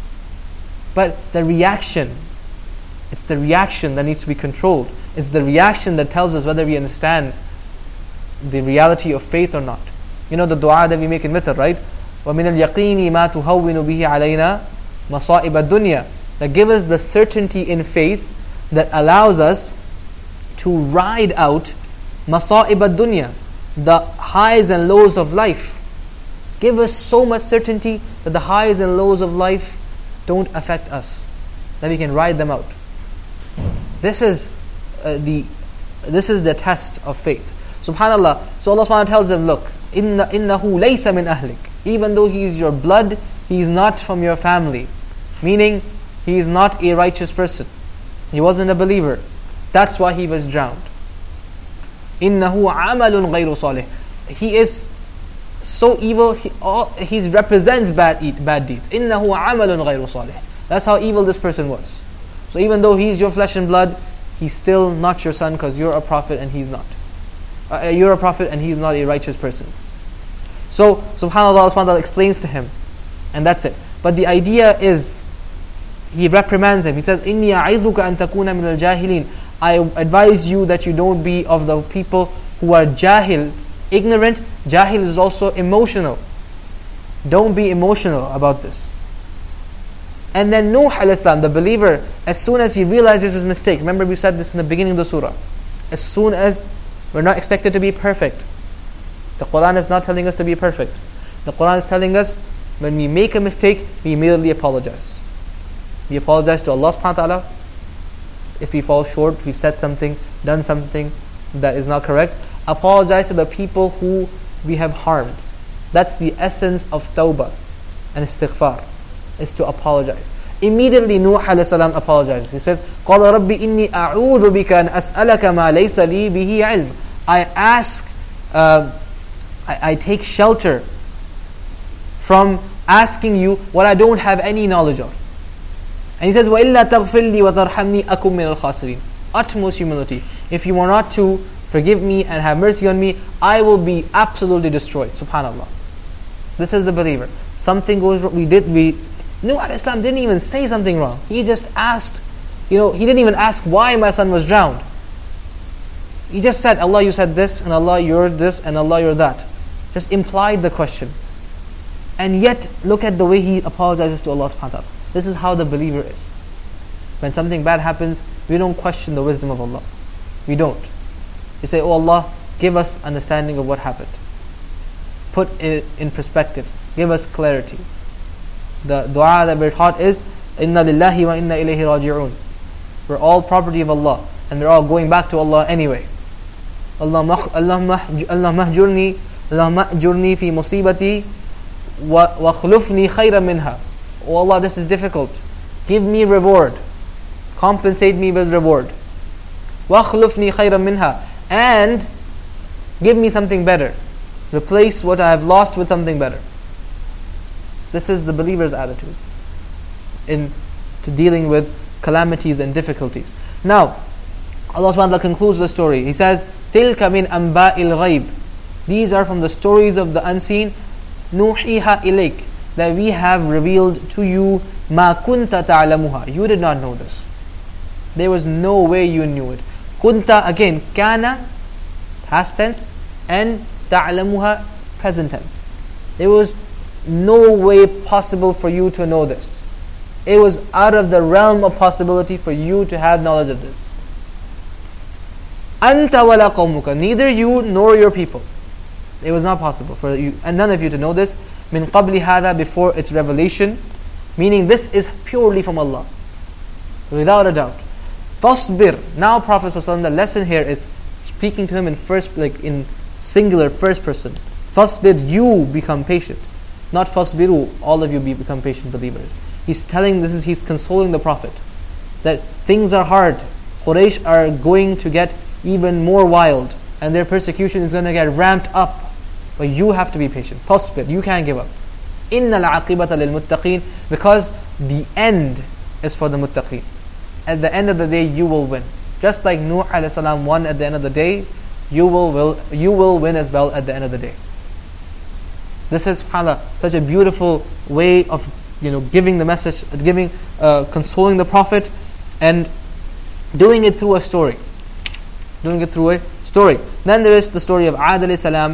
But the reaction, it's the reaction that needs to be controlled. It's the reaction that tells us whether we understand the reality of faith or not. You know the dua that we make in witr, right? وَمِنَ الْيَقِينِ مَا تُهَوِّنُ بِهِ عَلَيْنَا مَصَائِبَ الدُّنْيَا. That give us the certainty in faith that allows us to ride out مَصَائِبَ الدُّنْيا, the highs and lows of life. Give us so much certainty that the highs and lows of life don't affect us, that we can ride them out. This is the test of faith. Subhanallah. So Allah subhanahu wa ta'ala tells them, look, إِنَّهُ لَيْسَ مِنْ أَهْلِكَ. Even though he is your blood, he is not from your family. Meaning, he is not a righteous person. He wasn't a believer. That's why he was drowned. إِنَّهُ عَمَلٌ غَيْرُ صَالِحٍ. He is so evil, he represents bad deeds. إِنَّهُ عَمَلٌ غَيْرُ صَالِحٍ. That's how evil this person was. So even though he's your flesh and blood, he's still not your son, because you're a prophet and he's not. You're a prophet and he's not a righteous person. So subhanAllah, Allah subhanahu wa ta'ala explains to him, and that's it. But the idea is, he reprimands him. He says, إِنِّي أَعِذُكَ أَن تَكُونَ مِنَ الْجَاهِلِينَ. I advise you that you don't be of the people who are jahil, ignorant. Jahil is also emotional. Don't be emotional about this. And then Nuh alayhi salam, the believer, as soon as he realizes his mistake, remember we said this in the beginning of the surah, as soon as we're not expected to be perfect. The Quran is not telling us to be perfect. The Quran is telling us when we make a mistake, we immediately apologize. We apologize to Allah subhanahu wa ta'ala. If we fall short, if we said something, done something that is not correct, apologize to the people who we have harmed. That's the essence of tawbah and istighfar, is to apologize. Immediately Nuh alayhi salam apologizes. He says, قَالَ رَبِّ إِنِّي أَعُوذُ بِكَ أَنْ أَسْأَلَكَ مَا لَيْسَ لِي بِهِ عِلْمٍ. I take shelter from asking you what I don't have any knowledge of. And he says, وَإِلَّا تَغْفِرْ لِي وَتَرْحَمْنِي أَكُمْ مِنَ الْخَاسِرِينَ. Utmost humility. If you are not to forgive me and have mercy on me, I will be absolutely destroyed. Subhanallah. This is the believer. Something goes wrong. Nuh alayhi salam didn't even say something wrong. He just asked, he didn't even ask why my son was drowned. He just said, Allah, you said this, and Allah, you're this, and Allah, you're that. Just implied the question. And yet, look at the way he apologizes to Allah subhanahu wa ta'ala. This is how the believer is. When something bad happens, we don't question the wisdom of Allah. We don't. We say, oh Allah, give us understanding of what happened. Put it in perspective. Give us clarity. The dua that we're taught is, Inna lillahi wa inna ilayhi raji'un. We're all property of Allah, and we're all going back to Allah anyway. Allahumma ajurni fi musibati wa khlufni khayran minha. Oh Allah, this is difficult. Give me reward. Compensate me with reward. Wa khlufni khayran minha. And give me something better. Replace what I have lost with something better. This is the believer's attitude to dealing with calamities and difficulties. Now, Allah subhanahu wa ta'ala concludes the story. He says, تِلْكَ مِنْ أَنْبَاءِ الْغَيْبِ. These are from the stories of the unseen. نُوحِيهَا إِلَيْكَ. That we have revealed to you. مَا كُنْتَ تَعْلَمُهَا. You did not know this. There was no way you knew it. Kunta, again, kana, past tense, and ta'lamuha, present tense. There was no way possible for you to know this. It was out of the realm of possibility for you to have knowledge of this. Anta wala qawmuka. Neither you nor your people. It was not possible for you and none of you to know this. Min qabli hadha, before its revelation. Meaning this is purely from Allah. Without a doubt. Fasbir. Now Prophet ﷺ, the lesson here is speaking to him in in singular first person. Fasbir, you become patient. Not fasbiru, all of you become patient believers. He's telling he's consoling the Prophet that things are hard. Quraysh are going to get even more wild and their persecution is going to get ramped up. But you have to be patient. Fasbir, you can't give up. Innal aqibata lil muttaqin, because the end is for the muttaqin. At the end of the day, you will win. Just like Nuh alayhi salam won at the end of the day, you will win as well at the end of the day. This is, subhanAllah, such a beautiful way of giving the message, consoling the Prophet, and doing it through a story. Then there is the story of Ad alayhi salam.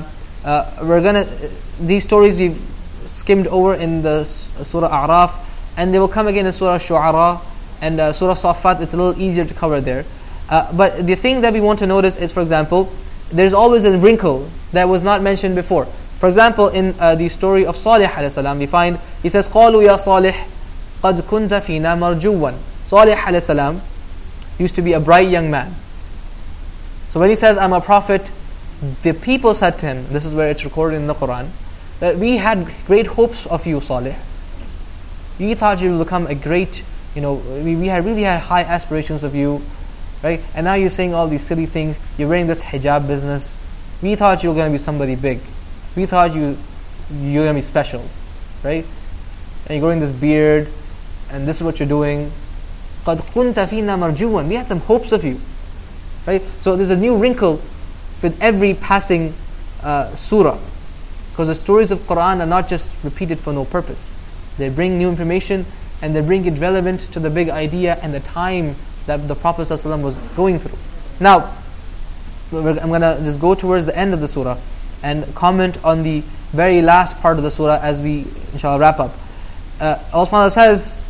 These stories we've skimmed over in the Surah A'raf, and they will come again in Surah Shu'ara and Surah Safat. It's a little easier to cover there. But the thing that we want to notice is, for example, there's always a wrinkle that was not mentioned before. For example, in the story of Salih alayhi salam, we find, he says, قَالُوا يَا صَالِحْ قَدْ كُنْتَ فِينَا مَرْجُوًّا. Salih alayhi salam used to be a bright young man. So when he says, I'm a prophet, the people said to him, this is where it's recorded in the Quran, that we had great hopes of you, Salih. We thought you would become a great, we really had high aspirations of you, right? And now you're saying all these silly things. You're wearing this hijab business. We thought you were going to be somebody big. We thought you're going to be special, right? And you're growing this beard, and this is what you're doing. قَدْ كُنْتَ فِينَا مَرْجُوًّا. We had some hopes of you, right? So there's a new wrinkle with every passing surah, because the stories of Quran are not just repeated for no purpose. They bring new information, and they bring it relevant to the big idea and the time that the Prophet ﷺ was going through. Now, I'm going to just go towards the end of the surah and comment on the very last part of the surah as we, inshallah, wrap up. Allah subhanahu says,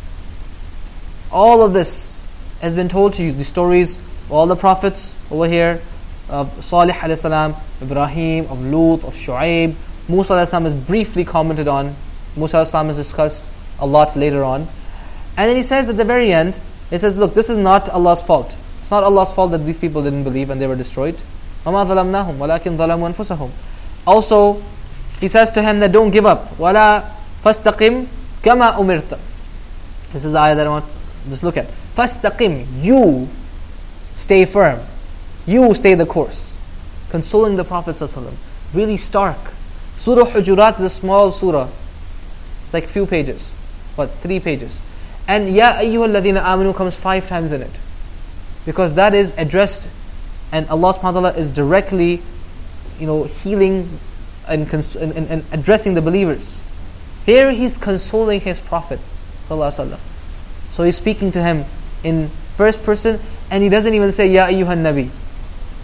all of this has been told to you, the stories of all the prophets over here, of Salih alayhi salam, Ibrahim, of Lut, of Shu'aib. Musa alayhi salam is briefly commented on. Musa alayhi salam is discussed a lot later on. And then he says at the very end, he says, look, this is not Allah's fault. It's not Allah's fault that these people didn't believe and they were destroyed. وَمَا ظَلَمْنَاهُمْ وَلَكِنْ ظَلَمُوا أَنفُسَهُم. Also, he says to him that don't give up. وَلَا فَاسْتَقِمْ كَمَا أُمِرْتَ. This is the ayah that I want to just look at. فَاسْتَقِمْ. You stay firm. You stay the course. Consoling the Prophet ﷺ. Really stark. Surah Hujurat is a small surah. Like a few pages. 3 pages. And Ya ayyuhal ladhina amanu comes 5 times in it. Because that is addressed, and Allah subhanahu wa ta'ala is directly healing and addressing the believers. Here he's consoling his Prophet ﷺ. So he's speaking to him in first person, and he doesn't even say Ya ayyuhan nabi.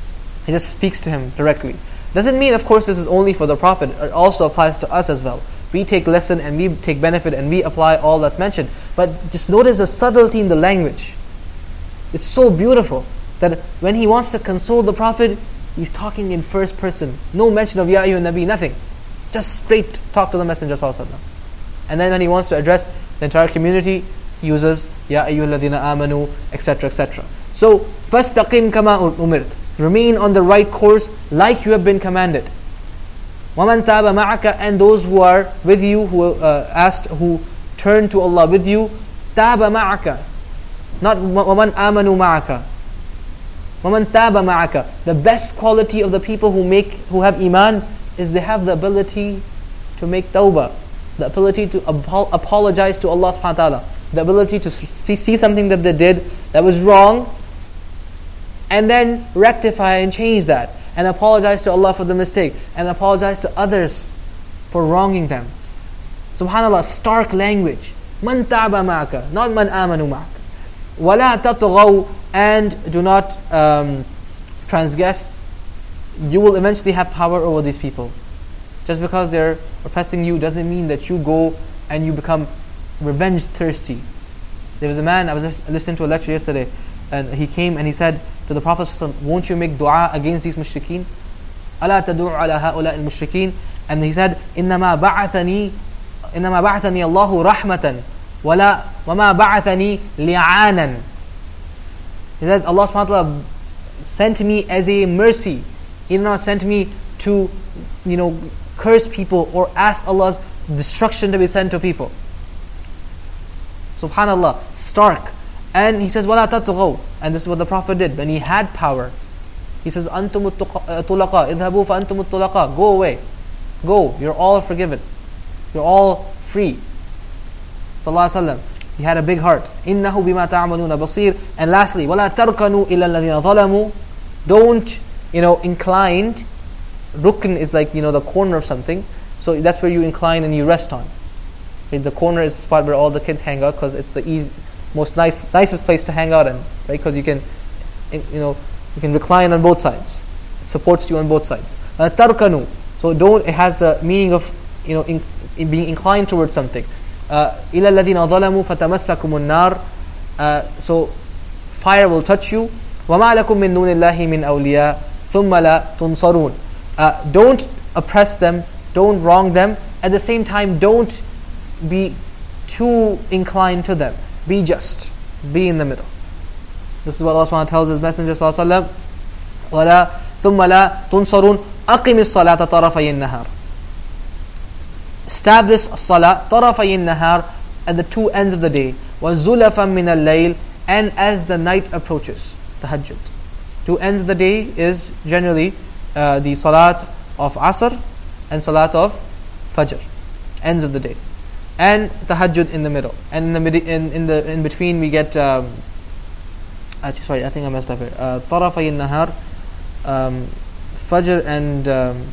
He just speaks to him directly. Doesn't mean, of course, this is only for the Prophet. It also applies to us as well. We take lesson and we take benefit and we apply all that's mentioned. But just notice the subtlety in the language. It's so beautiful that when he wants to console the Prophet, he's talking in first person. No mention of Ya Ayyuhan Nabi, nothing. Just straight talk to the Messenger Sallallahu Alaihi Wasallam. And then when he wants to address the entire community, he uses Ya Ayyuhal Ladina Amanu, etc., etc. So, فَاسْتَقِمْ كَمَا أُمِرْتَ. Remain on the right course like you have been commanded. وَمَنْ تَابَ مَعَكَ. And those who are with you, who turn to Allah with you, تَابَ مَعَكَ. Not وَمَنْ آمَنُوا مَعَكَ. وَمَنْ تَابَ مَعَكَ. The best quality of the people who have iman is they have the ability to make tawbah, the ability to apologize to Allah subhanahu wa ta'ala, the ability to see something that they did that was wrong, and then rectify and change that, and apologize to Allah for the mistake, and apologize to others for wronging them. Subhanallah, stark language. Man ta'aba ma'aka, not man amanu ma'aka. Wala tatghaw. And do not transgress. You will eventually have power over these people. Just because they're oppressing you doesn't mean that you go and you become revenge thirsty. There was a man, I was listening to a lecture yesterday, and he came and he said to the Prophet ﷺ, won't you make dua against these mushrikeen? أَلَا تَدُعُ عَلَى هَؤُلَاءِ الْمُشْرِكِينَ. And he said, إِنَّمَا بَعَثَنِي اللَّهُ رَحْمَةً وَمَا بَعَثَنِي لِعَانًا. He says, Allah subhanahu wa ta'ala sent me as a mercy. He did not send me to, curse people or ask Allah's destruction to be sent to people. Subhanallah, stark. And he says, وَلَا تَتْغَوْا. And this is what the Prophet did when he had power. He says, أَنْتُمُ الطُّلَقَاء اذْهَبُوا فَأَنْتُمُ الطُّلَقَاء. Go away. Go. You're all forgiven. You're all free. Sallallahu Alaihi Wasallam. He had a big heart. إِنَّهُ بِمَا تَعْمَلُونَ بَصِيرٌ. And lastly, وَلَا تَرْكَنُوا إِلَّا الَّذِينَ ظَلَمُوا. Don't, inclined. Rukn is like, the corner of something. So that's where you incline and you rest on. Okay, the corner is the spot where all the kids hang out because it's the nicest place to hang out in, right? Because you can recline on both sides. It supports you on both sides. تَرْكَنُوا. So it has a meaning of, in being inclined towards something. إِلَى الَّذِينَ ظَلَمُوا فَتَمَسَّكُمُ النَّارِ. So fire will touch you. وَمَا لَكُم مِّن دُونِ اللَّهِ مِنْ أَوْلِيَاءَ ثُمَّ لَا تُنصَرُونَ. Don't oppress them, don't wrong them. At the same time, don't be too inclined to them. Be just. Be in the middle. This is what Allah subhanahu wa ta'ala tells His Messenger sallallahu alaihi wasallam. ثُمَّ لَا تُنصَرُونَ أَقِمِ الصَّلَاةَ طَرَفَيِ النَّهَارِ. Establish salah طَرَفَيِ النَّهَارِ, at the two ends of the day. وَزُلَفًا مِنَ اللَّيْلِ. And as the night approaches. Tahajjud. Two ends of the day is generally the salat of Asr and salat of Fajr. Ends of the day. And tahajjud in the middle. And in between we get actually sorry, I think I messed up here. طرفي النهار, Fajr and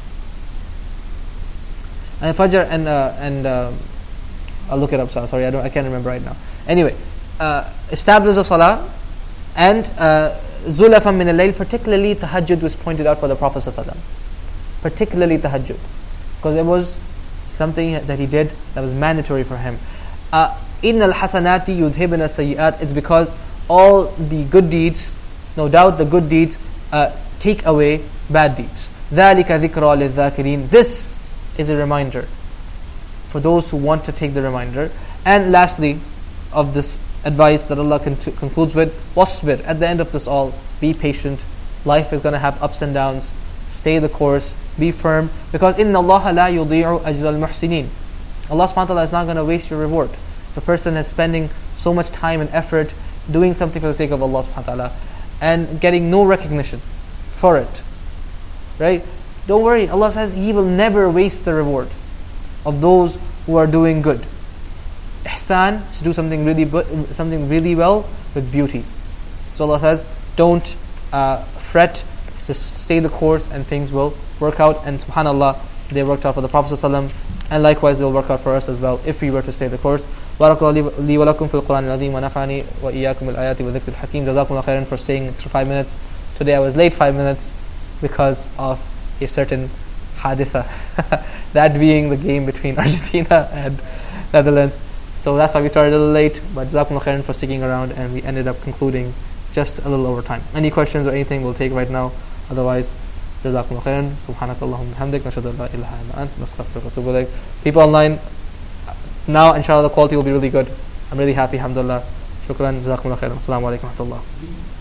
Fajr and I'll look it up. Sorry, I can't remember right now. Anyway, establish a salah and zulafan min al-layl. Particularly tahajjud was pointed out for the Prophet sallallahu alaihi wasallam. Particularly tahajjud, because it was something that he did that was mandatory for him. Innal hasanati yudhibna sayyi'at. It's because all the good deeds, no doubt the good deeds take away bad deeds. ذَلِكَ ذِكْرَى لِلذَّاكِرِينَ. This is a reminder for those who want to take the reminder. And lastly, of this advice that Allah concludes with, wasbir. At the end of this all, be patient. Life is going to have ups and downs. Stay the course. Be firm. Because إِنَّ اللَّهَ لَا يُضِيعُ أَجْرَ الْمُحْسِنِينَ. Allah subhanahu wa ta'ala is not going to waste your reward. The person is spending so much time and effort doing something for the sake of Allah subhanahu wa ta'ala and getting no recognition for it. Right? Don't worry. Allah says He will never waste the reward of those who are doing good. Ihsan is to do something really well with beauty. So Allah says, don't fret, just stay the course and things will work out. And subhanallah, they worked out for the Prophet ﷺ, and likewise they'll work out for us as well if we were to stay the course. Barakallahu li wa lakum fil Qur'an al-azim wa nafa'ani wa iyyakum bil ayati wa dhikril hakim. Jazakumullah khairan for staying through 5 minutes. Today I was late 5 minutes. because of a certain haditha, that being the game between Argentina and Netherlands. So that's why we started a little late, but Jazakumullah khairan for sticking around, and we ended up concluding just a little over time. Any questions or anything we'll take right now, otherwise Jazakumullah khairan. Subhanakallahumma hamdik, nashhadu an la ilaha illa ant, nastaghfiruka wa atubu ilaik. People online, now inshallah the quality will be really good. I'm really happy, alhamdulillah. Shukran, Jazakumullah khairan. Assalamu alaikum wa rahmatullah.